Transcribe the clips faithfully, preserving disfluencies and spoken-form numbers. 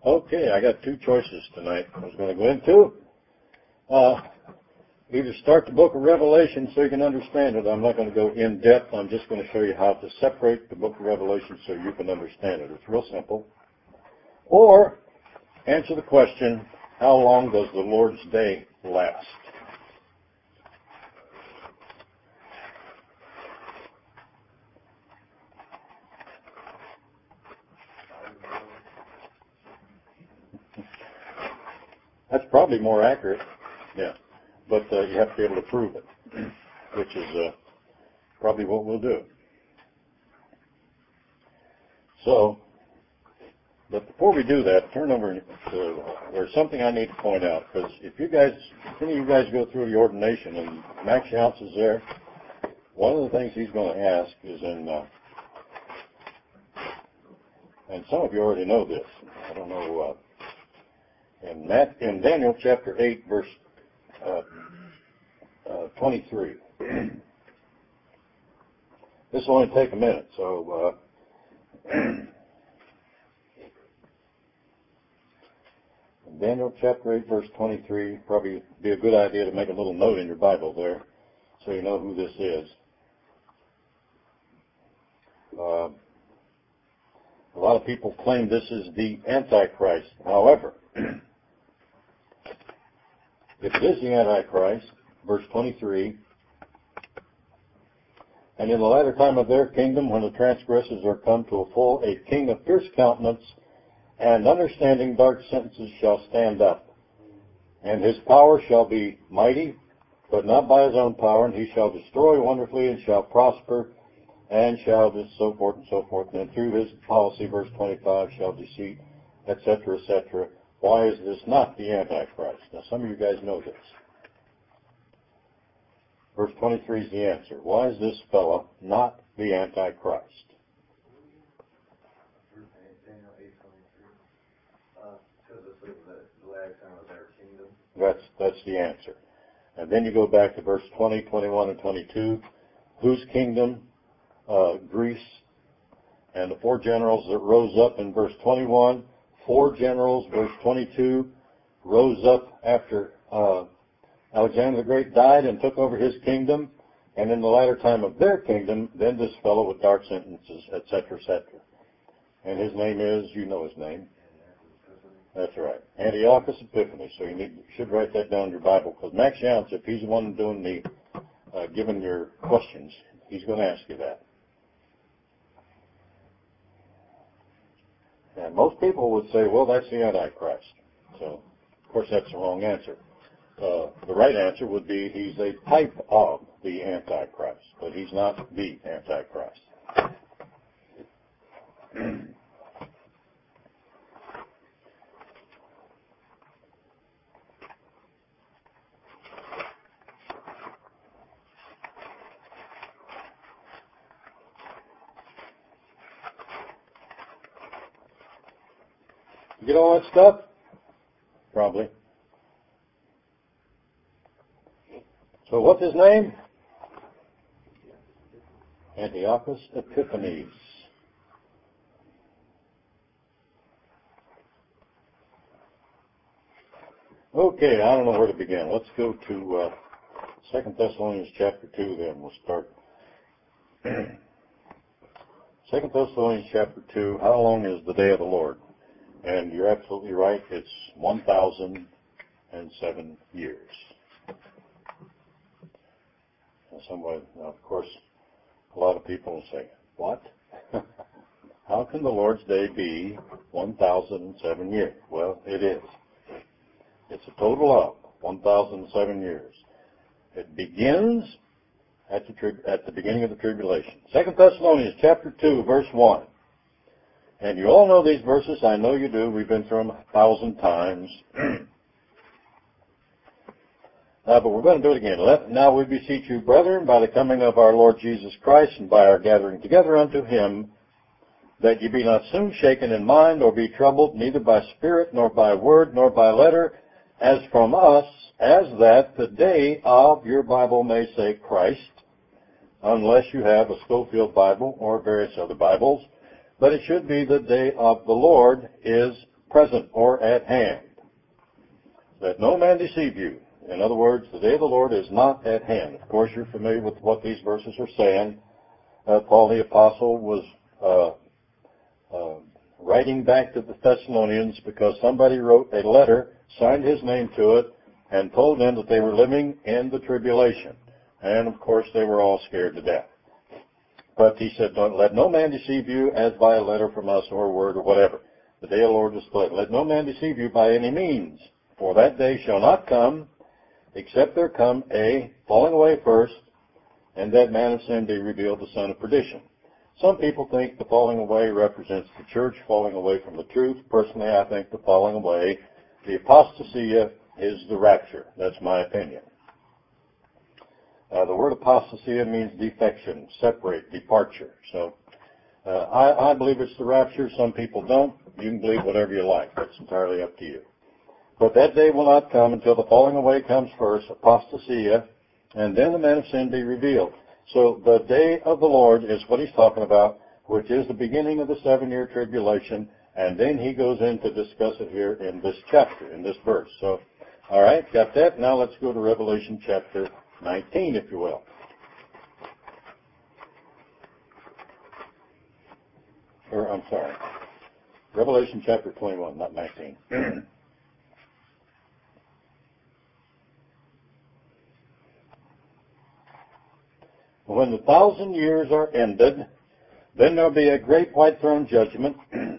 Okay, I got two choices tonight I was going to go into. Uh, either start the book of Revelation so you can understand it. I'm not going to go in depth. I'm just going to show you how to separate the book of Revelation so you can understand it. It's real simple. Or answer the question, how long does the Lord's day last? That's probably more accurate, yeah. But uh, you have to be able to prove it, which is uh, probably what we'll do. So, but before we do that, turn over to, there's something I need to point out, because if you guys, if any of you guys go through the ordination and Max Younts is there, one of the things he's going to ask is in, uh, and some of you already know this, I don't know, uh, in, Matt, in Daniel chapter eight, verse uh, uh, twenty-three. This will only take a minute, so uh, Daniel chapter eight, verse twenty-three, probably be a good idea to make a little note in your Bible there so you know who this is. Uh, a lot of people claim this is the Antichrist. However, if it is the Antichrist, verse twenty-three, and in the latter time of their kingdom, when the transgressors are come to a full, a king of fierce countenance and understanding dark sentences shall stand up. And his power shall be mighty, but not by his own power, and he shall destroy wonderfully, and shall prosper, and shall just so forth and so forth. And through his policy, verse twenty-five, shall deceit, et cetera, et cetera. Why is this not the Antichrist? Now, some of you guys know this. Verse twenty-three is the answer. Why is this fellow not the Antichrist? That's, that's the answer. And then you go back to verse twenty, twenty-one, and twenty-two. Whose kingdom? Uh, Greece. And the four generals that rose up in verse twenty-one. Four generals, verse twenty-two, rose up after uh, Alexander the Great died and took over his kingdom. And in the latter time of their kingdom, then this fellow with dark sentences, et cetera, et cetera. And his name is, you know his name. That's right. Antiochus Epiphanes. So you need, you should write that down in your Bible, because Max Younts, if he's the one doing the, uh, giving your questions, he's going to ask you that. And most people would say, well, that's the Antichrist. So, of course, that's the wrong answer. Uh, the right answer would be he's a type of the Antichrist, but he's not the Antichrist. You get all that stuff? Probably. So what's his name? Antiochus Epiphanes. Okay, I don't know where to begin. Let's go to uh, Second Thessalonians chapter two then. We'll start. Second Thessalonians chapter two, how long is the day of the Lord? And you're absolutely right, it's one thousand seven years. Now, somebody, now of course, a lot of people will say, what? How can the Lord's day be one thousand seven years? Well, it is. It's a total of one thousand seven years. It begins at the, tri- at the beginning of the tribulation. Second Thessalonians chapter two, verse one. And you all know these verses. I know you do. We've been through them a thousand times. Uh, but we're going to do it again. Let, now we beseech you, brethren, by the coming of our Lord Jesus Christ and by our gathering together unto him, that ye be not soon shaken in mind or be troubled, neither by spirit, nor by word, nor by letter, as from us, as that the day of, your Bible may say Christ, unless you have a Schofield Bible or various other Bibles, but it should be the day of the Lord is present or at hand. Let no man deceive you. In other words, the day of the Lord is not at hand. Of course, you're familiar with what these verses are saying. Uh, Paul the Apostle was uh, uh, writing back to the Thessalonians because somebody wrote a letter, signed his name to it, and told them that they were living in the tribulation. And, of course, they were all scared to death. But he said, Don't let no man deceive you as by a letter from us or a word or whatever. The day of the Lord is split. Let no man deceive you by any means, for that day shall not come, except there come a falling away first, and that man of sin be revealed, the son of perdition. Some people think the falling away represents the church falling away from the truth. Personally, I think the falling away, the apostasia, is the rapture. That's my opinion. Uh, the word apostasia means defection, separate, departure. So uh, I, I believe it's the rapture. Some people don't. You can believe whatever you like. That's entirely up to you. But that day will not come until the falling away comes first, apostasia, and then the man of sin be revealed. So the day of the Lord is what he's talking about, which is the beginning of the seven-year tribulation, and then he goes in to discuss it here in this chapter, in this verse. So, all right, got that? Now let's go to Revelation chapter nineteen, if you will. Or, I'm sorry, Revelation chapter twenty-one, not nineteen. When the thousand years are ended, then there'll be a great white throne judgment,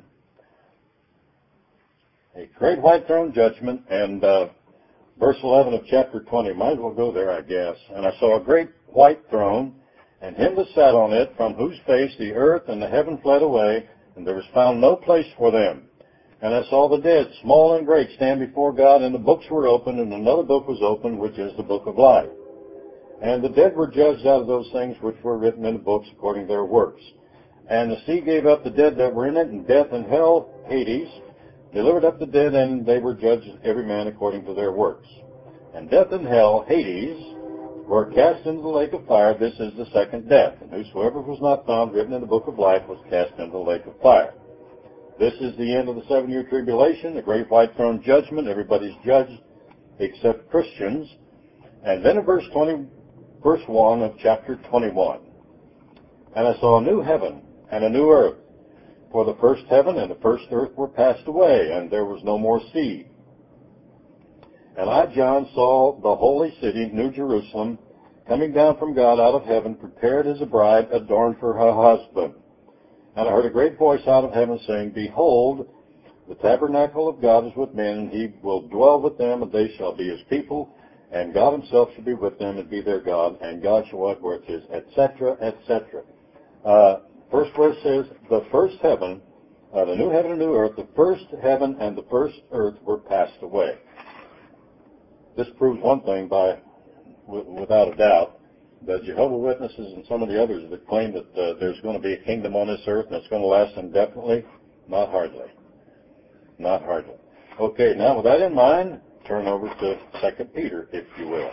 a great white throne judgment, and uh, verse eleven of chapter twenty, might as well go there, I guess. And I saw a great white throne, and him that sat on it, from whose face the earth and the heaven fled away, and there was found no place for them. And I saw the dead, small and great, stand before God, and the books were opened, and another book was opened, which is the book of life. And the dead were judged out of those things which were written in the books according to their works. And the sea gave up the dead that were in it, and death and hell, Hades, delivered up the dead, and they were judged every man according to their works. And death and hell, Hades, were cast into the lake of fire. This is the second death. And whosoever was not found written in the book of life was cast into the lake of fire. This is the end of the seven-year tribulation, the great white throne judgment. Everybody's judged except Christians. And then in verse twenty, verse one of chapter twenty-one, and I saw a new heaven and a new earth, for the first heaven and the first earth were passed away, and there was no more sea. And I, John, saw the holy city, New Jerusalem, coming down from God out of heaven, prepared as a bride adorned for her husband. And I heard a great voice out of heaven saying, Behold, the tabernacle of God is with men, and he will dwell with them, and they shall be his people, and God himself shall be with them and be their God, and God shall walk where it is, et cetera, et cetera. Uh, first verse says, the first heaven, uh, the new heaven and new earth, the first heaven and the first earth were passed away. This proves one thing by, w- without a doubt, the Jehovah's Witnesses and some of the others that claim that uh, there's going to be a kingdom on this earth and it's going to last indefinitely, not hardly. Not hardly. Okay, now with that in mind, turn over to Second Peter, if you will.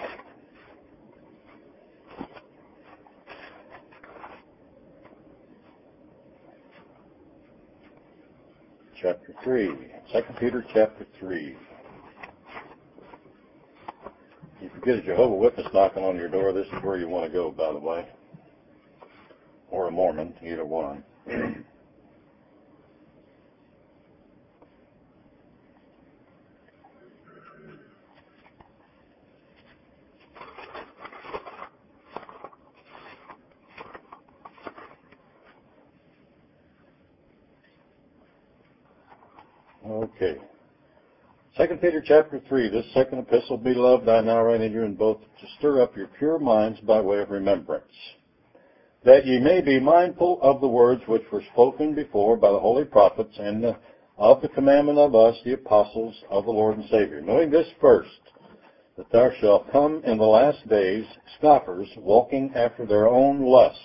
Chapter three. Second Peter chapter three. If you get a Jehovah's Witness knocking on your door, this is where you want to go, by the way. Or a Mormon, either one. Okay. Second Peter chapter three, this second epistle, beloved, I now write unto you in both to stir up your pure minds by way of remembrance, that ye may be mindful of the words which were spoken before by the holy prophets, and of the commandment of us, the apostles of the Lord and Savior, knowing this first, that there shall come in the last days scoffers, walking after their own lust.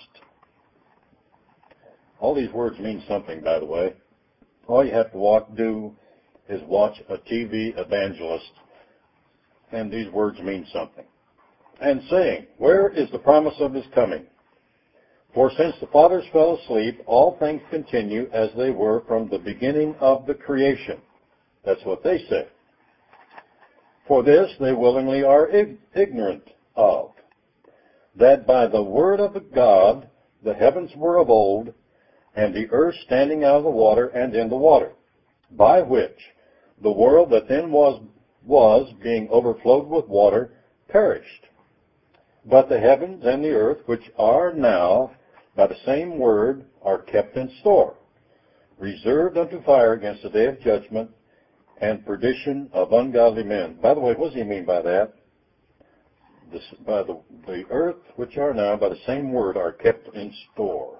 All these words mean something, by the way. All you have to walk, do is watch a T V evangelist, and these words mean something. And saying, where is the promise of his coming? For since the fathers fell asleep, all things continue as they were from the beginning of the creation. That's what they say. For this they willingly are ig- ignorant of, that by the word of God the heavens were of old, and the earth standing out of the water and in the water, by which the world that then was, was being overflowed with water, perished. But the heavens and the earth, which are now by the same word, are kept in store, reserved unto fire against the day of judgment and perdition of ungodly men. By the way, what does he mean by that? This, by the, the earth, which are now by the same word, are kept in store.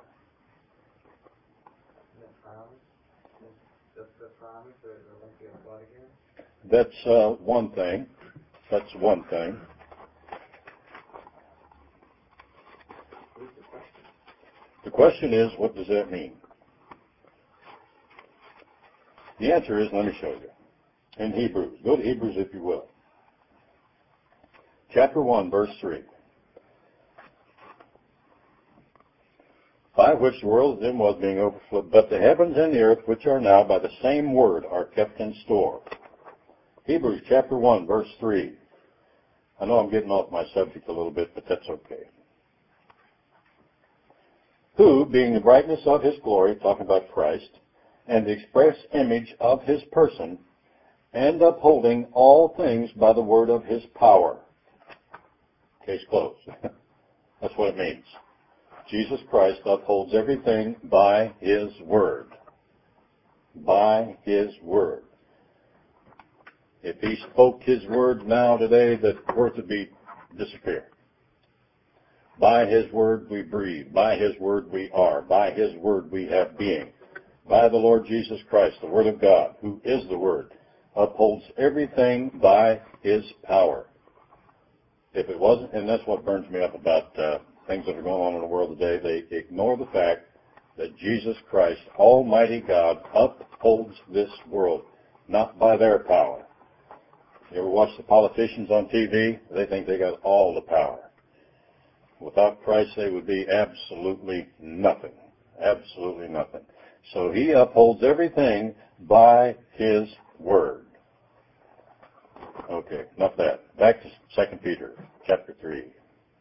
That's uh, one thing. That's one thing. The question is, what does that mean? The answer is, let me show you. In Hebrews. Go to Hebrews if you will. Chapter one, verse three. By which the world then was being overflowed, but the heavens and the earth, which are now by the same word, are kept in store. Hebrews chapter one, verse three. I know I'm getting off my subject a little bit, but that's okay. Who, being the brightness of his glory, talking about Christ, and the express image of his person, and upholding all things by the word of his power. Case closed. That's what it means. Jesus Christ upholds everything by his word. By his word. If he spoke his word now today, the earth would be disappear. By his word we breathe. By his word we are. By his word we have being. By the Lord Jesus Christ, the word of God, who is the word, upholds everything by his power. If it wasn't, and that's what burns me up about uh, things that are going on in the world today, they ignore the fact that Jesus Christ, Almighty God, upholds this world, not by their power. You ever watch the politicians on T V? They think they got all the power. Without Christ, they would be absolutely nothing. Absolutely nothing. So he upholds everything by his word. Okay, enough of that. Back to Second Peter, chapter three.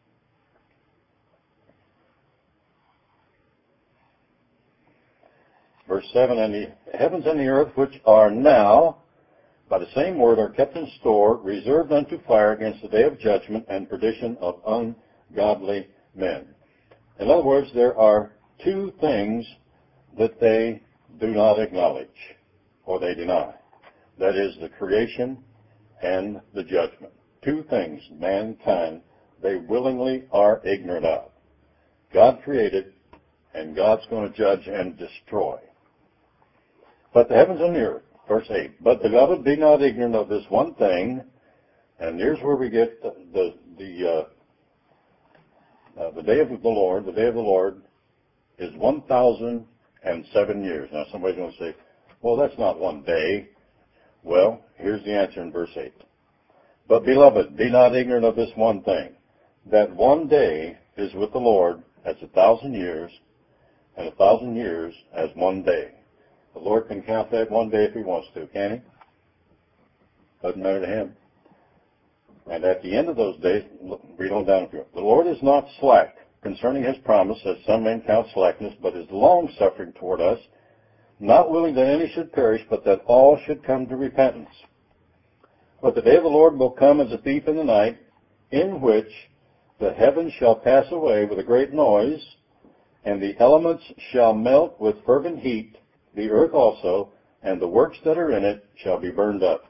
Verse seven, and the heavens and the earth, which are now, by the same word, are kept in store, reserved unto fire against the day of judgment and perdition of ungodly men. In other words, there are two things that they do not acknowledge, or they deny. That is the creation and the judgment. Two things mankind, they willingly are ignorant of. God created, and God's going to judge and destroy. But the heavens and the earth, verse eight, but beloved, be not ignorant of this one thing, and here's where we get the the, the, uh, uh, the day of the Lord. The day of the Lord is one thousand seven years. Now somebody's going to say, well, that's not one day. Well, here's the answer in verse eight. But beloved, be not ignorant of this one thing, that one day is with the Lord as a thousand years, and a thousand years as one day. The Lord can count that one day if he wants to, can he? Doesn't matter to him. And at the end of those days, read on down here. The Lord is not slack concerning his promise, as some men count slackness, but is long-suffering toward us, not willing that any should perish, but that all should come to repentance. But the day of the Lord will come as a thief in the night, in which the heavens shall pass away with a great noise, and the elements shall melt with fervent heat, the earth also, and the works that are in it shall be burned up.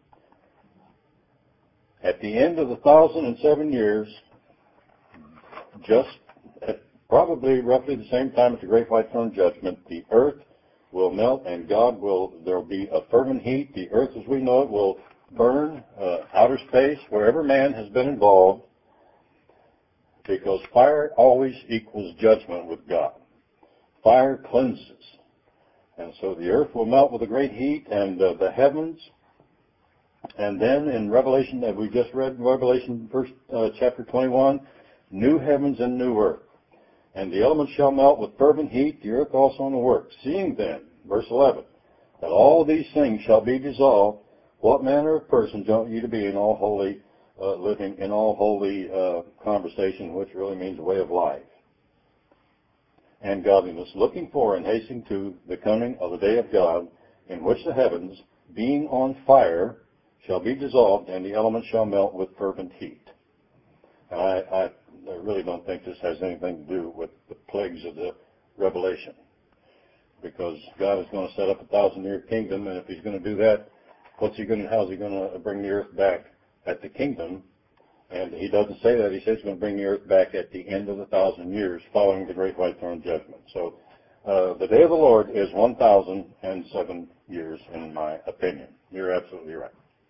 At the end of the thousand and seven years, just at probably roughly the same time as the great white throne judgment, the earth will melt and God will, there will be a fervent heat. The earth as we know it will burn, uh, outer space, wherever man has been involved, because fire always equals judgment with God. Fire cleanses. And so the earth will melt with a great heat, and uh, the heavens, and then in Revelation, that we just read, Revelation first, uh, chapter twenty-one, new heavens and new earth. And the elements shall melt with fervent heat, the earth also and the works. Seeing then, verse eleven, that all these things shall be dissolved, what manner of persons ought you to be in all holy uh, living, in all holy uh, conversation, which really means way of life, and godliness, looking for and hastening to the coming of the day of God, in which the heavens, being on fire, shall be dissolved, and the elements shall melt with fervent heat. And I, I, I really don't think this has anything to do with the plagues of the Revelation, because God is going to set up a thousand-year kingdom, and if He's going to do that, what's He going to? How's He going to bring the earth back at the kingdom? And He doesn't say that. He says He's going to bring the earth back at the end of the thousand years, following the great white throne judgment. So, uh, the day of the Lord is one thousand and seven years, in my opinion. You're absolutely right.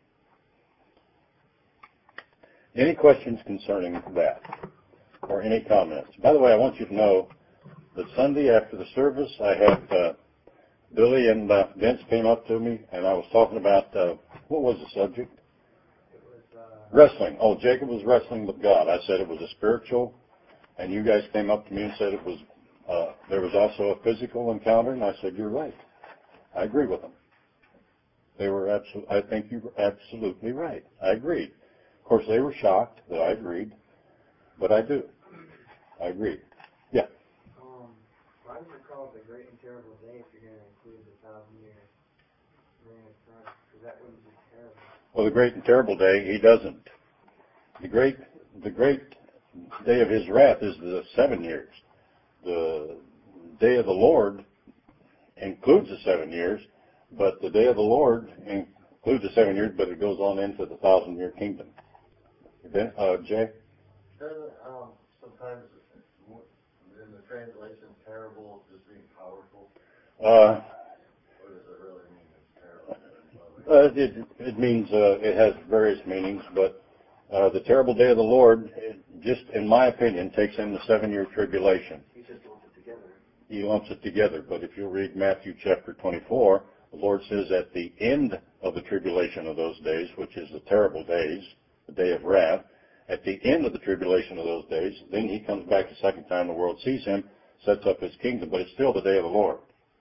Any questions concerning that, or any comments? By the way, I want you to know that Sunday after the service, I had uh, Billy and uh, Vince came up to me, and I was talking about, uh, what was the subject? It was, uh, wrestling. Oh, Jacob was wrestling with God. I said it was a spiritual, and you guys came up to me and said it was, uh, there was also a physical encounter, and I said, you're right. I agree with them. They were absolutely, I think you were absolutely right. I agreed. Of course, they were shocked that I agreed, but I do. I agreed. Yeah. Um, why is it called the Great and Terrible Day if you're going to include the thousand year reign of Christ? Because that wouldn't be terrible. Well, the Great and Terrible Day, He doesn't. The great, the great day of His wrath is the seven years. The day of the Lord includes the seven years, but the day of the Lord includes the seven years, but it goes on into the thousand-year kingdom. Ben, uh, Jay? Doesn't um, sometimes in the translation terrible just mean powerful? Uh, What does it really mean? It's terrible. uh, it, it means uh, it has various meanings, but uh, the terrible day of the Lord, it just in my opinion, takes in the seven-year tribulation. He just lumps it together. He lumps it together, but if you read Matthew chapter twenty-four, the Lord says at the end of the tribulation of those days, which is the terrible days, the day of wrath, at the end of the tribulation of those days, then He comes back the second time the world sees Him, sets up His kingdom, but it's still the day of the Lord.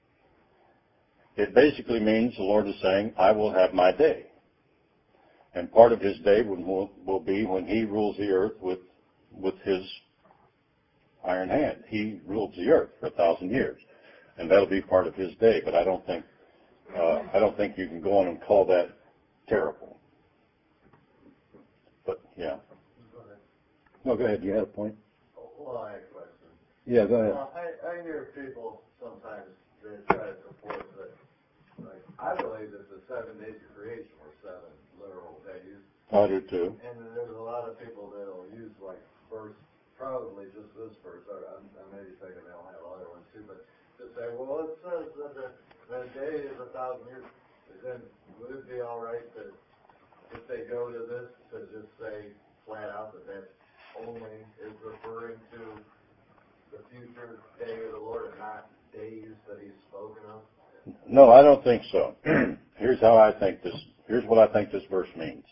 It basically means the Lord is saying, I will have my day. And part of His day will, will be when He rules the earth with, with His iron hand. He rules the earth for a thousand years. And that'll be part of His day, but I don't think, uh, I don't think you can go on and call that terrible. But, yeah. Go ahead. No, go ahead. You had a point? Well, I have a question. Yeah, go ahead. Well, I, I hear people sometimes they try to support that. Like, I believe that the seven days of creation were seven literal days. I do too. And there's a lot of people that'll use like verse, probably just this verse, or I, I may be thinking they'll have other ones too, but to say, well, it says that the, the day is a thousand years. Then would it be all right that if they go to this to just say flat out that that only is referring to the future day of the Lord and not days that He's spoken of? No, I don't think so. Here's how I think this, here's what I think this verse means.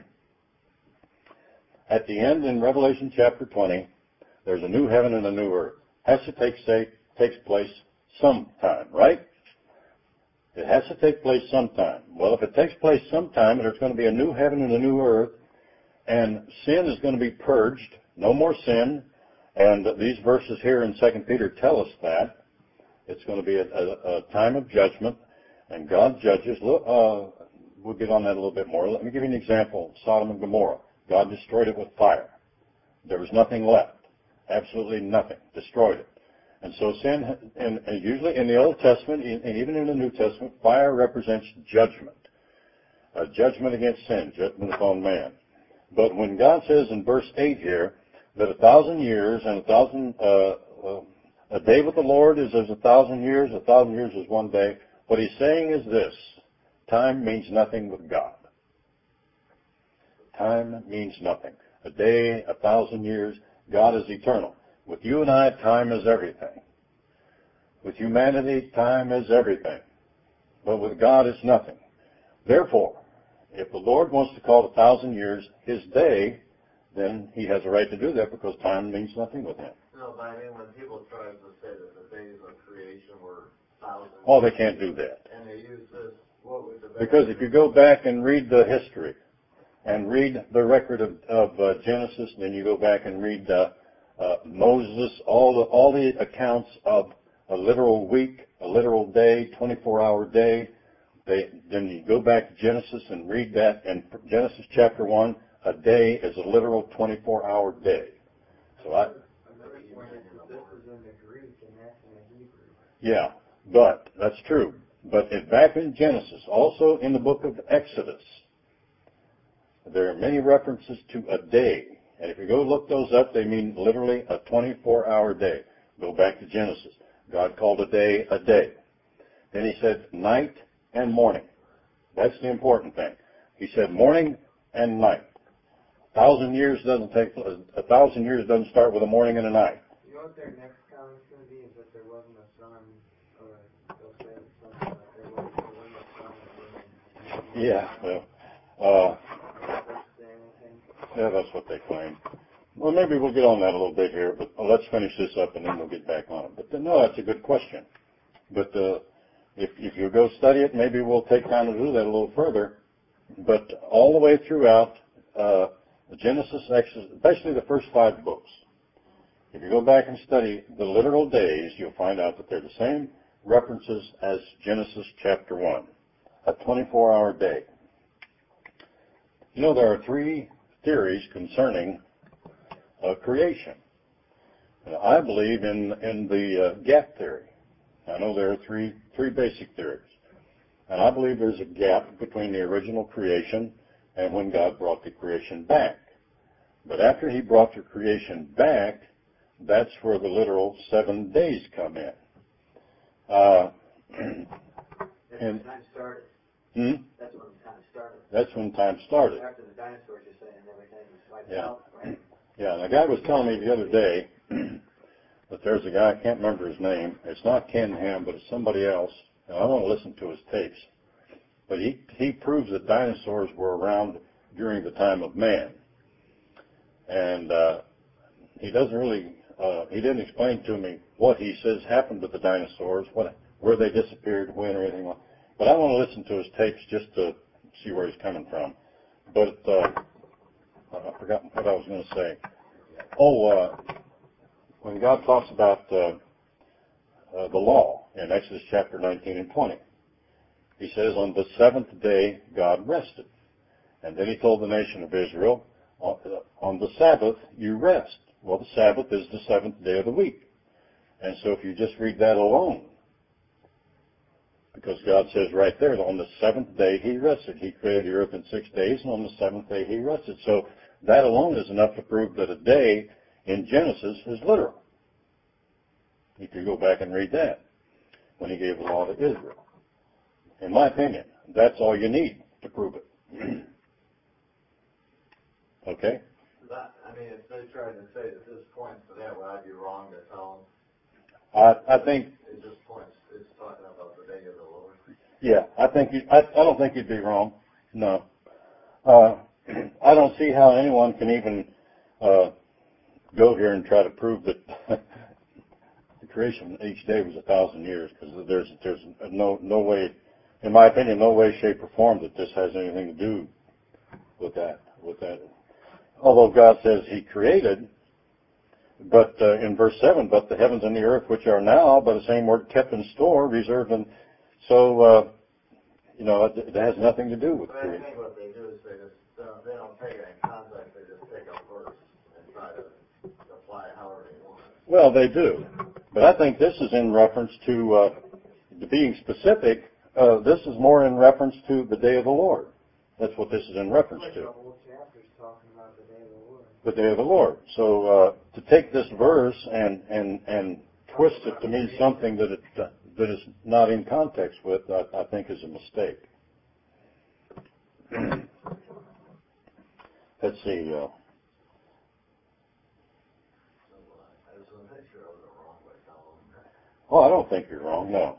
At the end in Revelation chapter twenty, there's a new heaven and a new earth. Has to take, say, takes place sometime, right? It has to take place sometime. Well, if it takes place sometime, there's going to be a new heaven and a new earth, and sin is going to be purged, no more sin, and these verses here in Second Peter tell us that. It's going to be a, a, a time of judgment, and God judges. Uh, we'll get on that a little bit more. Let me give you an example. Sodom and Gomorrah. God destroyed it with fire. There was nothing left. Absolutely nothing. Destroyed it. And so sin, and, and usually in the Old Testament, and even in the New Testament, fire represents judgment. A judgment against sin, judgment upon man. But when God says in verse eight here, that a thousand years and a thousand, uh, uh, a day with the Lord is as a thousand years, a thousand years is one day. What He's saying is this: time means nothing with God. Time means nothing. A day, a thousand years, God is eternal. With you and I, time is everything. With humanity, time is everything. But with God, it's nothing. Therefore, if the Lord wants to call a thousand years His day, then He has a right to do that because time means nothing with Him. No, but I mean when people try to say that the days of creation were thousand. Oh, they can't do that. And they use this, what would the... Because if you go back and read the history, and read the record of, of uh, Genesis, and then you go back and read uh, uh, Moses, all the, all the accounts of a literal week, a literal day, twenty-four hour day, they, then you go back to Genesis and read that, and Genesis chapter one, a day is a literal twenty-four hour day. So I... Another point is that this is in the Greek and that's in the Hebrew. Yeah, but, that's true. But it, back in Genesis, also in the book of Exodus, there are many references to a day. And if you go look those up, they mean literally a twenty-four hour day. Go back to Genesis. God called a day a day. Then he said night and morning. That's the important thing. He said morning and night. A thousand years doesn't take, a thousand years doesn't start with a morning and a night. You know what their next comment's going to be is that there wasn't a sun, or they'll say something like there wasn't, there wasn't a sun or moon. Yeah, well, uh, Say anything? yeah, that's what they claim. Well, maybe we'll get on that a little bit here, but let's finish this up and then we'll get back on it. But uh, no, that's a good question. But uh, if if you go study it, maybe we'll take time to do that a little further. But all the way throughout uh, Genesis, Exodus, especially the first five books, if you go back and study the literal days, you'll find out that they're the same references as Genesis chapter one, a twenty-four hour day. You know, there are three theories concerning uh, creation. Uh, I believe in in the uh, gap theory. I know there are three three basic theories, and I believe there's a gap between the original creation and when God brought the creation back. But after He brought the creation back, that's where the literal seven days come in. Uh, That's when time started. hmm? That's when time started. That's when time started. After the dinosaurs, you're saying everything was wiped Yeah. out, right? Yeah, and a guy was telling me the other day that there's a guy, I can't remember his name. It's not Ken Ham, but it's somebody else. And I want to listen to his tapes. But he, he proves that dinosaurs were around during the time of man. And uh, he doesn't really, uh, he didn't explain to me what he says happened to the dinosaurs, what, where they disappeared, when, or anything like that. But I want to listen to his tapes just to see where he's coming from. But uh, I forgot what I was going to say. Oh, uh, when God talks about uh, uh, the law in Exodus chapter nineteen and twenty, He says, on the seventh day God rested. And then He told the nation of Israel, on the Sabbath you rest. Well, the Sabbath is the seventh day of the week. And so if you just read that alone, because God says right there, on the seventh day He rested. He created the earth in six days, and on the seventh day He rested. So that alone is enough to prove that a day in Genesis is literal. You could go back and read that when He gave the law to Israel. In my opinion, that's all you need to prove it. Okay? That, I mean, if they tried to say that this points to that, would I be wrong to tell I, I think, them it just points, it's talking about the day of the Lord? yeah, I think you, I, I don't think you'd be wrong. No. Uh, I don't see how anyone can even uh, go here and try to prove that the creation each day was a thousand years, because there's there's no no way, in my opinion, no way, shape, or form that this has anything to do with that. With that, although God says He created, but uh, in verse seven, but the heavens and the earth which are now, by the same word, kept in store, reserved, and so uh, you know it, it has nothing to do with But I creation. think what they do is they just don't, they don't take it in context. They just take a verse and try to apply it however they want. Well, they do, but I think this is in reference to, uh, to being specific. Uh, this is more in reference to the day of the Lord. That's what this is in reference Like to. the whole chapter's talking about the day of the Lord. The day of the Lord. So uh, to take this verse and and and twist it to mean something that it uh, that is not in context with, I, I think, is a mistake. Let's see. Uh, I just want to make sure I wasn't wrong by telling them that. oh, I don't think you're wrong. No.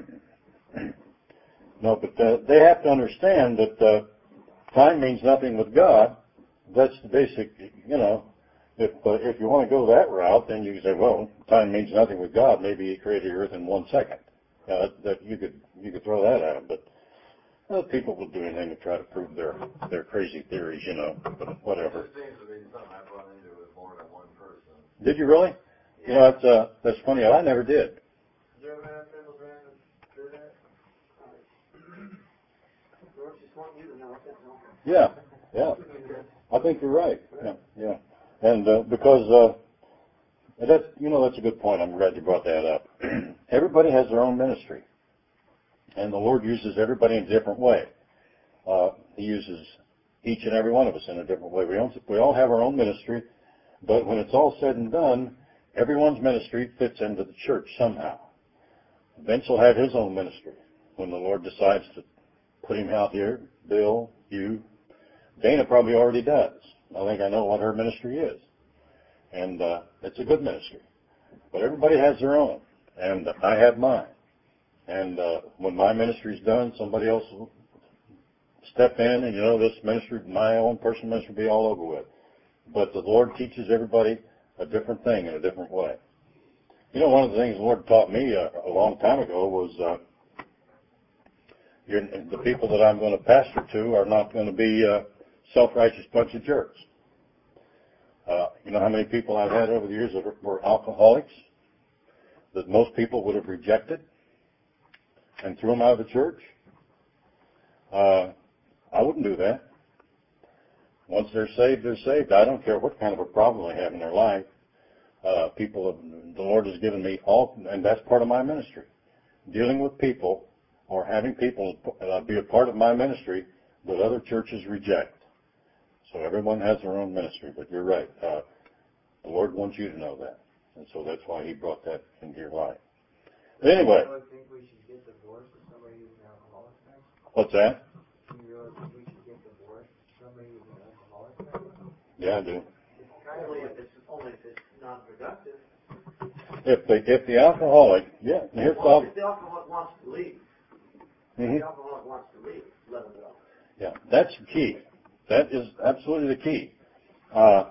No, but uh, they have to understand that uh, time means nothing with God. That's the basic, you know. If uh, if you want to go that route, then you can say, well, time means nothing with God. Maybe He created the earth in one second. Yeah, that, that you could you could throw that at them, but well, people will do anything to try to prove their their crazy theories, you know. But whatever. It seems to be something I've run into with more than one person. Did you really? Yeah. You know, that's uh, that's funny. I never did. Did you ever have people trying to do that? Lord just want you to know that, no? Yeah, yeah. I think you're right. Yeah, yeah. And uh, because uh, that's you know that's a good point. I'm glad you brought that up. Everybody has their own ministry, and the Lord uses everybody in a different way. Uh, he uses each and every one of us in a different way. We all we all have our own ministry, but when it's all said and done, everyone's ministry fits into the church somehow. Vince will have his own ministry when the Lord decides to put him out here. Bill, you, Dana probably already does. I think I know what her ministry is. And uh, it's a good ministry. But everybody has their own. And I have mine. And uh, when my ministry's done, somebody else will step in and, you know, this ministry, my own personal ministry will be all over with. But the Lord teaches everybody a different thing in a different way. You know, one of the things the Lord taught me a, a long time ago was uh, you're, the people that I'm going to pastor to are not going to be uh, self-righteous bunch of jerks. Uh, you know how many people I've had over the years that were alcoholics that most people would have rejected and threw them out of the church? Uh, I wouldn't do that. Once they're saved, they're saved. I don't care what kind of a problem they have in their life. Uh, people, have, the Lord has given me all, and that's part of my ministry, dealing with people or having people uh, be a part of my ministry that other churches reject. So everyone has their own ministry, but you're right. Uh, the Lord wants you to know that, and so that's why He brought that into your life. But anyway. Do you really think we should get divorced if somebody who's an alcoholic then? What's that? Do you really think we should get divorced if somebody who's an alcoholic then? Yeah, I do. It's kind of Only like, if it's, only if it's non-productive. If the if the alcoholic, yeah, here's Well, the if the alcoholic wants to leave, mm-hmm. if the alcoholic wants to leave, let him go. Yeah, that's the key. That is absolutely the key. Uh,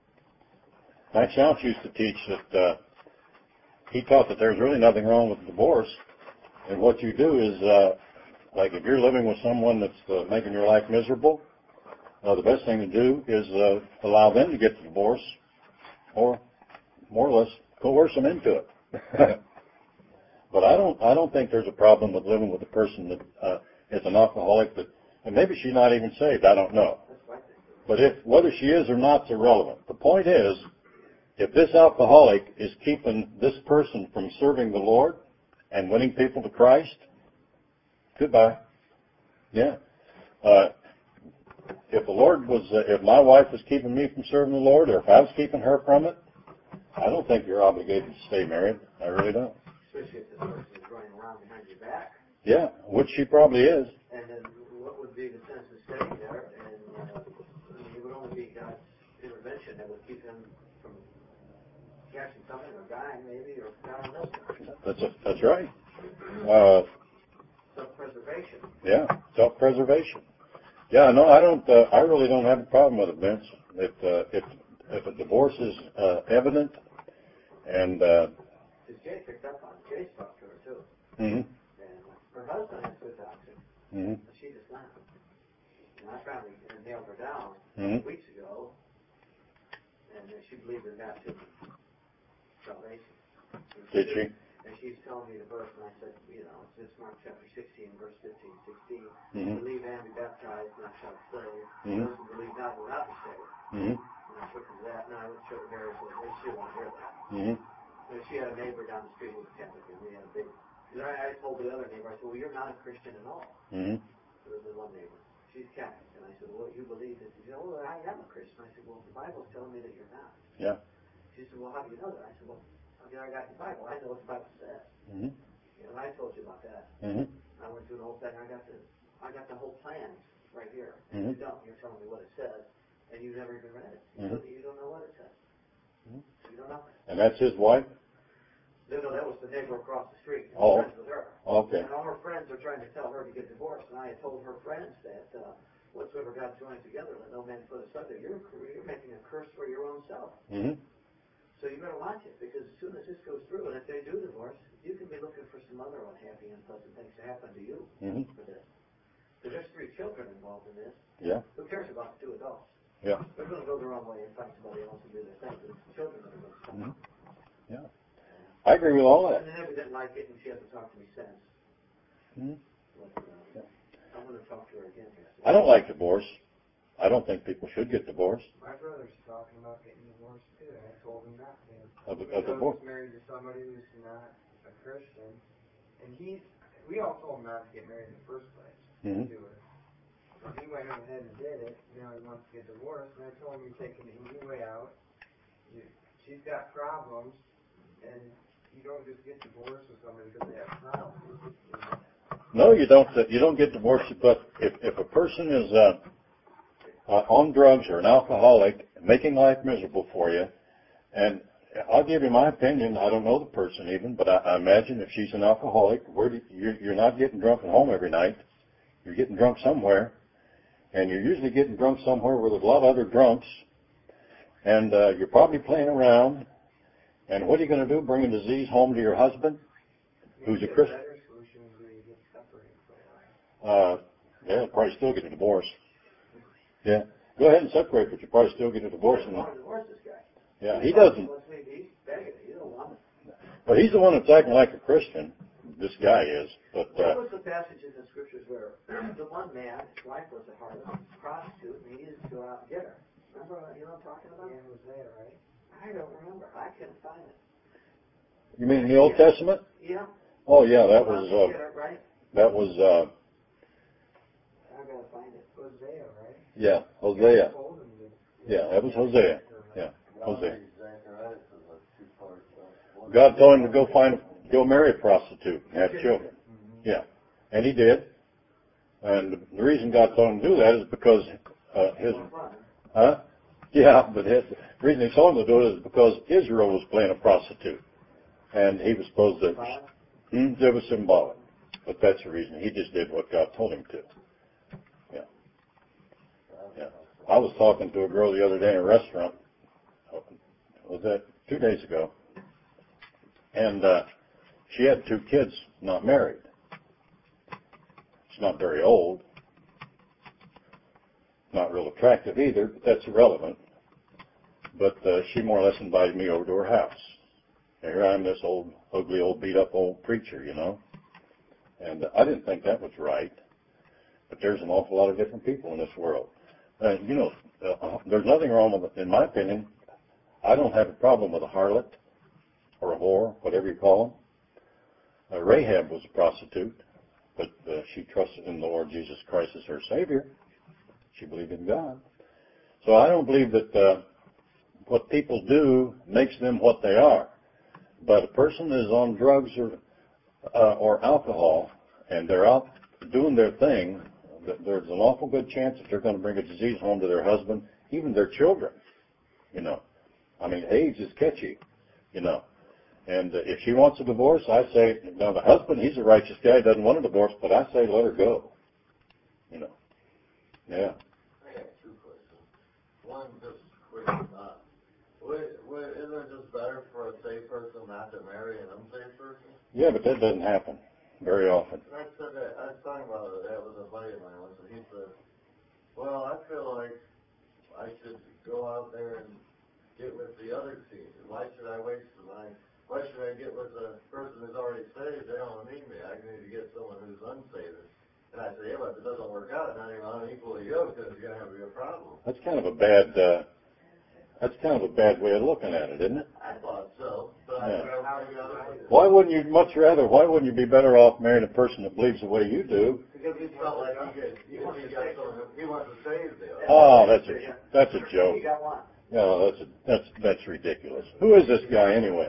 Max Schaus used to teach that uh, he taught that there's really nothing wrong with divorce, and what you do is, uh, like if you're living with someone that's uh, making your life miserable, uh, the best thing to do is uh, allow them to get the divorce, or more or less coerce them into it. But I don't, I don't think there's a problem with living with a person that uh, is an alcoholic that, and maybe she's not even saved. I don't know. That's what I think. But if whether she is or not is irrelevant. The point is, if this alcoholic is keeping this person from serving the Lord and winning people to Christ, goodbye. Yeah. Uh, if the Lord was, uh, if my wife was keeping me from serving the Lord, or if I was keeping her from it, I don't think you're obligated to stay married. I really don't. Especially if this person is running around behind your back. Yeah, which she probably is. And then what would be the sense of staying there? And uh, I mean, it would only be God's intervention that would keep him from catching something or dying maybe, or God knows. That's a, that's right. Uh, Self-preservation. yeah, self-preservation. Yeah, no, I don't. Uh, I really don't have a problem with it, Vince. If uh, if if a divorce is uh, evident, and uh, Because Jay picked up on it. Jay talked to her too, mm-hmm, and her husband has good doctrine, mm-hmm, but she does not. And I finally nailed her down mm-hmm. weeks ago, and uh, she believed in baptism, salvation. Did she? And she's telling me the verse, and I said, you know, it's Mark chapter sixteen, verse fifteen, sixteen. Mm-hmm. Believe and be baptized, and thou shalt save. Mm-hmm. Those who believe not will not be saved. Mm-hmm. And I took her to that, and I would show her Mary, so they she won't hear that. Mm-hmm. And she had a neighbor down the street who was Catholic, and we had a big. And I, I told the other neighbor, I said, well, you're not a Christian at all. Mm-hmm. There was the one neighbor. She's Catholic, and I said, well, you believe that? She said, well, I am a Christian. I said, well, the Bible's telling me that you're not. Yeah. She said, well, how do you know that? I said, well, how did I got the Bible? I know what the Bible says. Mm-hmm. You know, and I told you about that. Mm-hmm. I went through the whole thing. I got the, I got the whole plan right here. Mm-hmm. You don't. You're telling me what it says, and you never even read it. You, Mm-hmm. don't, you don't know what it says. Mm-hmm. You don't know. And that's his wife? No, no, that was the neighbor across the street. And Oh. friends with her. Okay. And all her friends are trying to tell her to get divorced. And I had told her friends that uh, whatsoever God joins together, let no man put asunder. You're you're making a curse for your own self. Mm-hmm. So So you better watch it, because as soon as this goes through, and if they do divorce, you can be looking for some other unhappy and unpleasant things to happen to you Mm-hmm. for this. Because there's three children involved in this. Yeah. Who cares about the two adults? Yeah. They're going to go the wrong way and find somebody else and do their thing, but it's the children that are going to stop. Mm-hmm. Yeah. I agree with all that. And they never didn't like it, and she hasn't talked to me since. Mm-hmm. But, uh, I'm going to talk to her again here. I don't like divorce. I don't think people should get divorced. My brother's talking about getting divorced too, and I told him not to. Of, Even of though divorce. he's married to somebody who's not a Christian, and he's, we all told him not to get married in the first place. Mm-hmm. To her. And he went ahead and did it. Now he wants to get divorced, and I told him you're taking the easy way out. You, she's got problems, and you don't just get divorced with somebody because they have problems. You know? No, you don't. Uh, you don't get divorced. But if if a person is uh, uh, on drugs or an alcoholic, making life miserable for you, and I'll give you my opinion. I don't know the person even, but I, I imagine if she's an alcoholic, where do, you're, you're not getting drunk at home every night. You're getting drunk somewhere, and you're usually getting drunk somewhere where there's a lot of other drunks, and uh, you're probably playing around. And what are you going to do? Bring a disease home to your husband, who's a Christian? Better solution is where you get separated for a while. Uh, yeah, probably still get a divorce. Yeah, go ahead and separate, but you probably still get a divorce. I want to divorce this guy. Yeah, he doesn't. He's begging. He don't want it. But he's the one that's acting like a Christian. This guy is. But What uh, was the passage in the scriptures where the one man, his wife was a harlot, prostitute, and he needed to go out and get her? Remember, you know what I'm talking about? Yeah, it was there, right? I don't remember. I couldn't find it. you mean in the Old Yeah. Testament? Yeah. Oh yeah, that Go out was and uh, get her, right? that was uh, I gotta find it. Hosea, right? yeah, Hosea. God told him to- Yeah, that was Hosea. Yeah, I'll Hosea. be Zacharias is a two-part. uh, God told him to go find, go marry a prostitute and have children. Mhm. Yeah, and he did. And the reason God told him to do that is because uh, his, huh? Yeah, but his, the reason he told him to do it is because Israel was playing a prostitute, and he was supposed to. Hmm, it was symbolic, but that's the reason. He just did what God told him to. Yeah, yeah. I was talking to a girl the other day in a restaurant. Was that two days ago? And uh, she had two kids, not married. She's not very old. Not real attractive either, but that's irrelevant. But uh, she more or less invited me over to her house. And here I am, this old, ugly, old, beat-up old preacher, you know. And uh, I didn't think that was right. But there's an awful lot of different people in this world. Uh, you know, uh, there's nothing wrong with it, in my opinion. I don't have a problem with a harlot or a whore, whatever you call them. Uh, Rahab was a prostitute, but uh, she trusted in the Lord Jesus Christ as her Savior. She believed in God. So I don't believe that uh, what people do makes them what they are. But a person is on drugs or uh, or alcohol, and they're out doing their thing, there's an awful good chance that they're going to bring a disease home to their husband, even their children. You know, I mean, AIDS is catchy. You know, and uh, if she wants a divorce, I say, now the husband, he's a righteous guy, doesn't want a divorce, but I say let her go. You know, yeah. I got two questions. One, just quick. Uh, would, would, isn't it just better for a safe person not to marry an unsafe person? Yeah, but that doesn't happen very often. I said that, I was talking about that with a buddy of mine once, and he said, well, I feel like I should go out there and get with the other team. Why should I waste my, why should I get with a person who's already saved? They don't need me. I need to get someone who's unsaved. And I said, yeah, but if it doesn't work out, it's not even unequally yoked, because you're going to have a problem. That's kind of a bad, uh, that's kind of a bad way of looking at it, isn't it? I thought so, but I Yeah. said, how do you other Why wouldn't you much rather, why wouldn't you be better off marrying a person that believes the way you do? Because he felt like he could, he, he got someone, he wants to save them. Oh, that's a, that's a joke. You got one. No, that's a, that's, that's ridiculous. Who is this guy anyway?